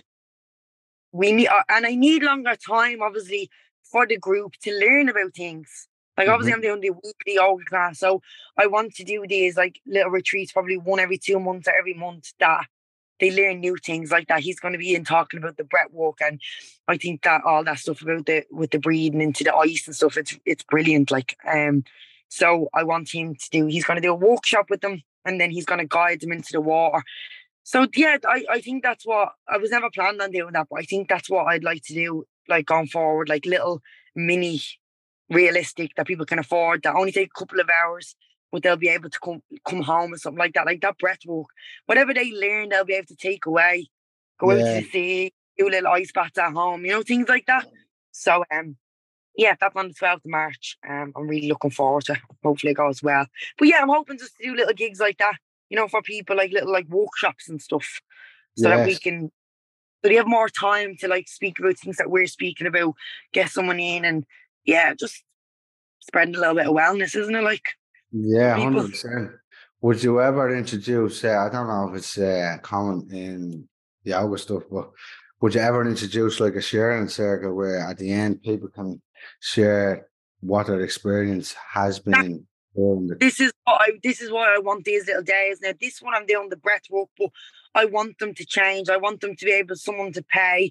we need, uh, and I need longer time, obviously, for the group to learn about things. Like obviously, Mhm. I'm doing the weekly yoga class, so I want to do these like little retreats, probably one every two months or every month, that they learn new things like that. He's going to be in talking about the breath work, and I think that all that stuff about the with the breathing into the ice and stuff, it's it's brilliant. Like um, so I want him to do. He's going to do a workshop with them, and then he's going to guide them into the water. So yeah, I, I think that's what I was never planned on doing that, but I think that's what I'd like to do, like going forward, like little mini realistic that people can afford, that only take a couple of hours, but they'll be able to come come home or something like that, like that breath work. Whatever they learn, they'll be able to take away, go out to Yeah. the sea, do little ice baths at home, you know, things like that. So um yeah, that's on the twelfth of March. Um, I'm really looking forward to it. Hopefully it goes well. But yeah, I'm hoping just to do little gigs like that, you know, for people, like little like workshops and stuff, so that we Yes. can, so they have more time to like speak about things that we're speaking about, get someone in, and yeah, just spreading a little bit of wellness, isn't it? Like for Yeah, people. hundred percent. Would you ever introduce? Uh, I don't know if it's uh, common in yoga stuff, but would you ever introduce like a sharing circle where at the end people can share what their experience has That, been during the. this is what I this is why I want these little days. Now this one I'm doing the breath work, but I want them to change. I want them to be able someone to pay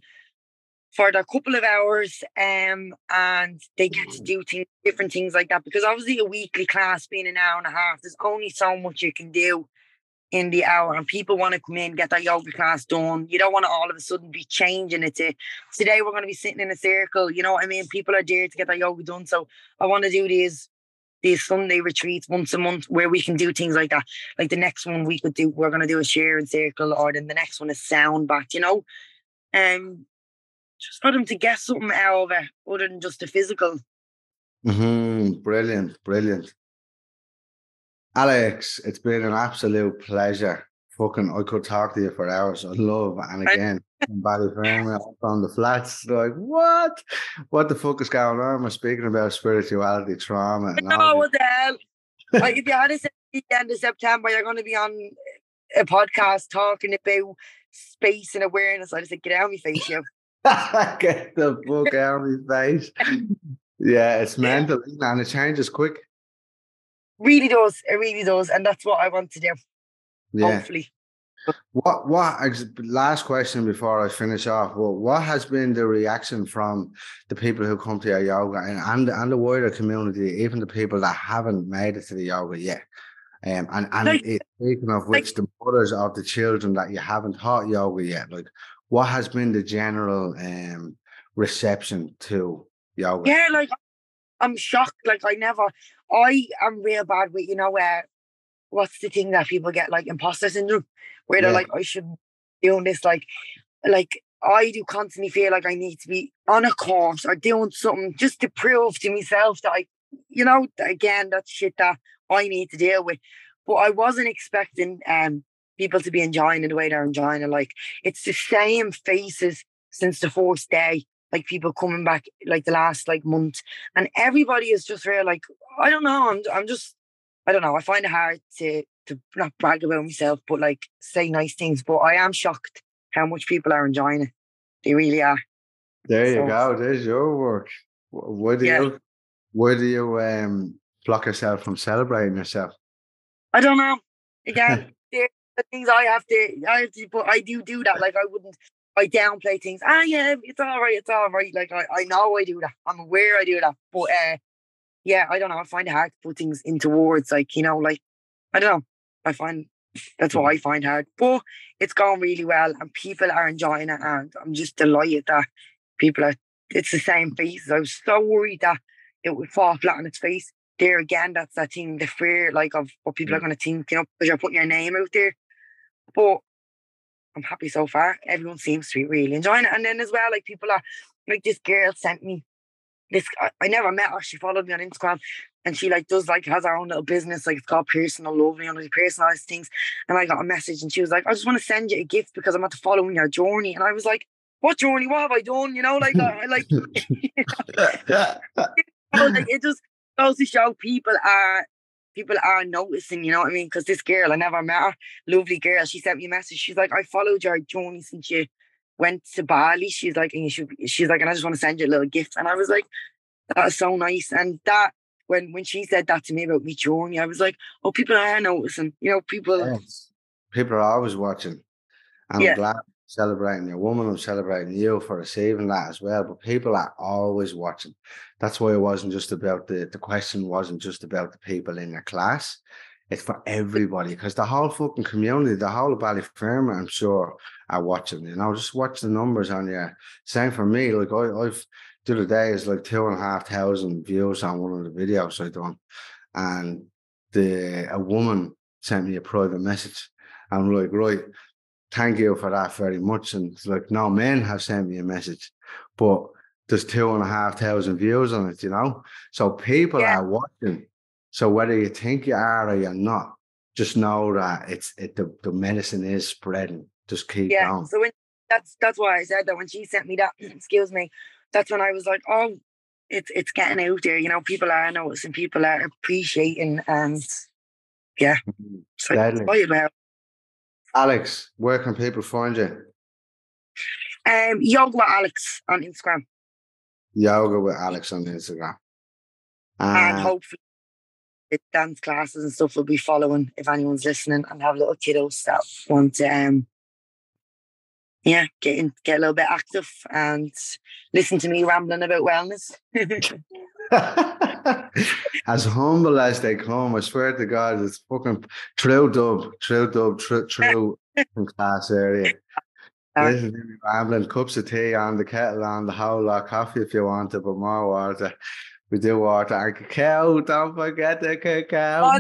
for their couple of hours, um, and they get to do things, different things like that. Because obviously a weekly class being an hour and a half, there's only so much you can do in the hour, and people want to come in, get their yoga class done. You don't want to all of a sudden be changing it to, today we're going to be sitting in a circle, you know what I mean? People are there to get their yoga done. So I want to do these these Sunday retreats once a month where we can do things like that. Like the next one we could do, we're going to do a sharing circle, or then the next one is sound bath, you know? Um, just for them to get something out of it other than just the physical. Mm-hmm. Brilliant, brilliant. Alex, it's been an absolute pleasure. Fucking, I could talk to you for hours. I love, and I again, Ballyfermot from the flats. Like, what? What the fuck is going on? We're speaking about spirituality, trauma, and all know this. what the hell. Like, if you had a said at the end of September, you're going to be on a podcast talking about space and awareness, I just said, get out of my face, you. Get the fuck out of my face. Yeah, it's mental, and it changes quick. Really does. It really does. And that's what I want to do. Yeah. Hopefully. What what last question before I finish off? Well, what has been the reaction from the people who come to your yoga and and, and the wider community, even the people that haven't made it to the yoga yet? Um, and and Like, it, speaking of like, which, the mothers of the children that you haven't taught yoga yet, like what has been the general um reception to yoga? yeah, like I'm shocked. Like I never, I am real bad with, you know, where what's the thing that people get, like imposter syndrome, where they're Yeah, like, I should be doing this. Like, like I do constantly feel like I need to be on a course or doing something just to prove to myself that I, you know, again, that's shit that I need to deal with. But I wasn't expecting um people to be enjoying it the way they're enjoying it. Like it's the same faces since the first day. Like people coming back like the last like month, and everybody is just real. Like I don't know. I'm I'm just I don't know. I find it hard to to not brag about myself, but like say nice things. But I am shocked how much people are enjoying it. They really are. there you So go. There's your work. Wh- Where do yeah, you where do you um block yourself from celebrating yourself? I don't know. Again, there the things I have to, I have to, but I do do that. Like I wouldn't, I downplay things. Ah, yeah, it's all right, it's all right. Like I, I know I do that. I'm aware I do that. But uh, yeah, I don't know. I find it hard to put things into words. Like you know, like I don't know. I find that's what I find hard. But it's going really well, and people are enjoying it, and I'm just delighted that people are. It's the same faces. I was so worried that it would fall flat on its face. There again, that's that thing, the fear, like of what people are going to think, you know, because you're putting your name out there. But I'm happy so far. Everyone seems to be really enjoying it, and then as well, like people are like this girl sent me this. I, I never met her. She followed me on Instagram, and she like does like has her own little business, like it's called Personal Lovely, and personalized things. And I got a message, and she was like, "I just want to send you a gift because I'm at to following your journey." And I was like, "What journey? What have I done?" You know, like I, I like, you know, like it just goes to show people are people are noticing. You know what I mean? Because this girl, I never met her, lovely girl. She sent me a message. She's like, "I followed your journey since you went to Bali." She's like, and you should. She's like, and I just want to send you a little gift. And I was like, that is so nice. And that when when she said that to me about me journey, I was like, oh, people are noticing. You know, people. Yes. People are always watching. And I'm Yeah, glad you're celebrating your woman. I'm celebrating you for receiving that as well. But people are always watching. That's why it wasn't just about the, the question wasn't just about the people in your class. It's for everybody because the whole fucking community, the whole of Ballyfermot, I'm sure, are watching. You know, just watch the numbers on you. Same for me. Like I, I've the other day is like two and a half thousand views on one of the videos I done, and the a woman sent me a private message. I'm like, right, thank you for that very much. And it's like, no men have sent me a message, but there's two and a half thousand views on it, you know? So people yeah, are watching. So whether you think you are or you're not, just know that it's it the, the medicine is spreading. Just keep yeah. going. So when that's that's why I said that when she sent me that, excuse me, that's when I was like, oh, it's it's getting out there. You know, people are noticing, people are appreciating, and yeah, so Deadly. excited about. Alex, where can people find you? Um, yoga with Alex on Instagram, Yoga with Alex on Instagram. and Uh, hopefully the dance classes and stuff will be following if anyone's listening and have little kiddos that want to um yeah get in, get a little bit active and listen to me rambling about wellness. as humble as they come, I swear to God, it's fucking true dub, true dub, true, true class area. Listen to me rambling, cups of tea on the kettle on the whole lot, coffee if you want it, but more water. We do water and cacao. Don't forget the cacao.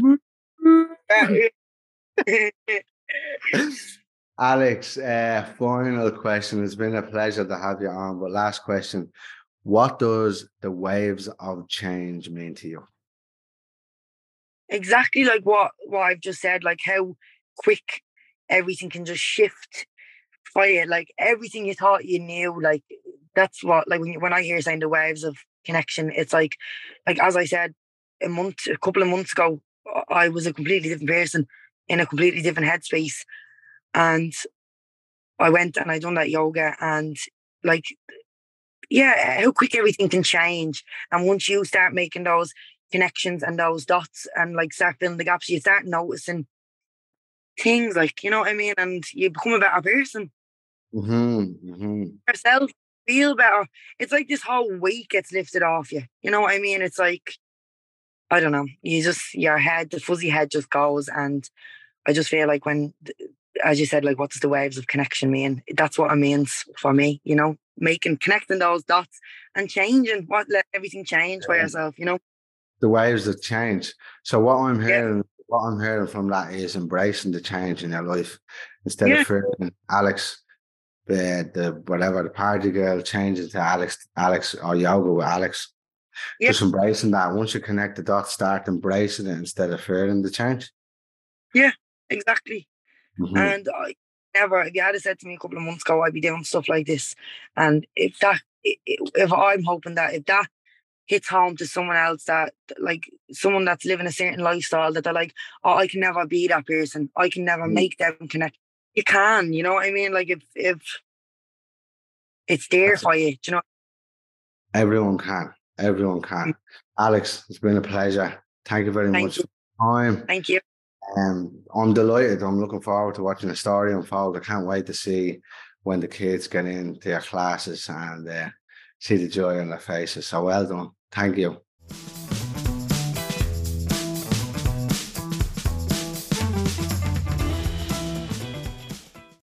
Alex, uh, final question. It's been a pleasure to have you on. But last question: what does the waves of change mean to you? Exactly like what what I've just said. Like how quick everything can just shift for you. Like everything you thought you knew. Like that's what. Like when you, when I hear saying the waves of connection, it's like like as I said a month, a couple of months ago, I was a completely different person in a completely different headspace. And I went and I done that yoga, and like, yeah, how quick everything can change. And once you start making those connections and those dots and like start filling the gaps, you start noticing things, like, you know what I mean? And you become a better person. Mm-hmm, mm-hmm. Yourself, feel better. It's like this whole weight gets lifted off you. You know what I mean? It's like, I don't know. You just, your head, the fuzzy head just goes. And I just feel like when, as you said, like, what's the waves of connection mean? That's what it means for me, you know, making, connecting those dots and changing, what, let everything change for Yeah. yourself, you know? The waves that change. So what I'm Yeah. hearing, what I'm hearing from that is embracing the change in your life instead Yeah. of fearing Alex, the, the whatever the party girl changes to Alex, Alex or yoga with Alex. Yeah. Just embracing that. Once you connect the dots, start embracing it instead of fearing the change. Yeah, exactly. Mm-hmm. And I never, if you had said to me a couple of months ago, I'd be doing stuff like this. And if that, if I'm hoping that if that hits home to someone else, that like someone that's living a certain lifestyle, that they're like, oh, I can never be that person. I can never Mm-hmm. make them connect. You can, you know what I mean? Like if if it's there That's for you, do you know? Everyone can. Everyone can. Alex, it's been a pleasure. Thank you very Thank much you. for your time. Thank you. Um, I'm delighted. I'm looking forward to watching the story unfold. I can't wait to see when the kids get into their classes and uh, see the joy on their faces. So well done. Thank you.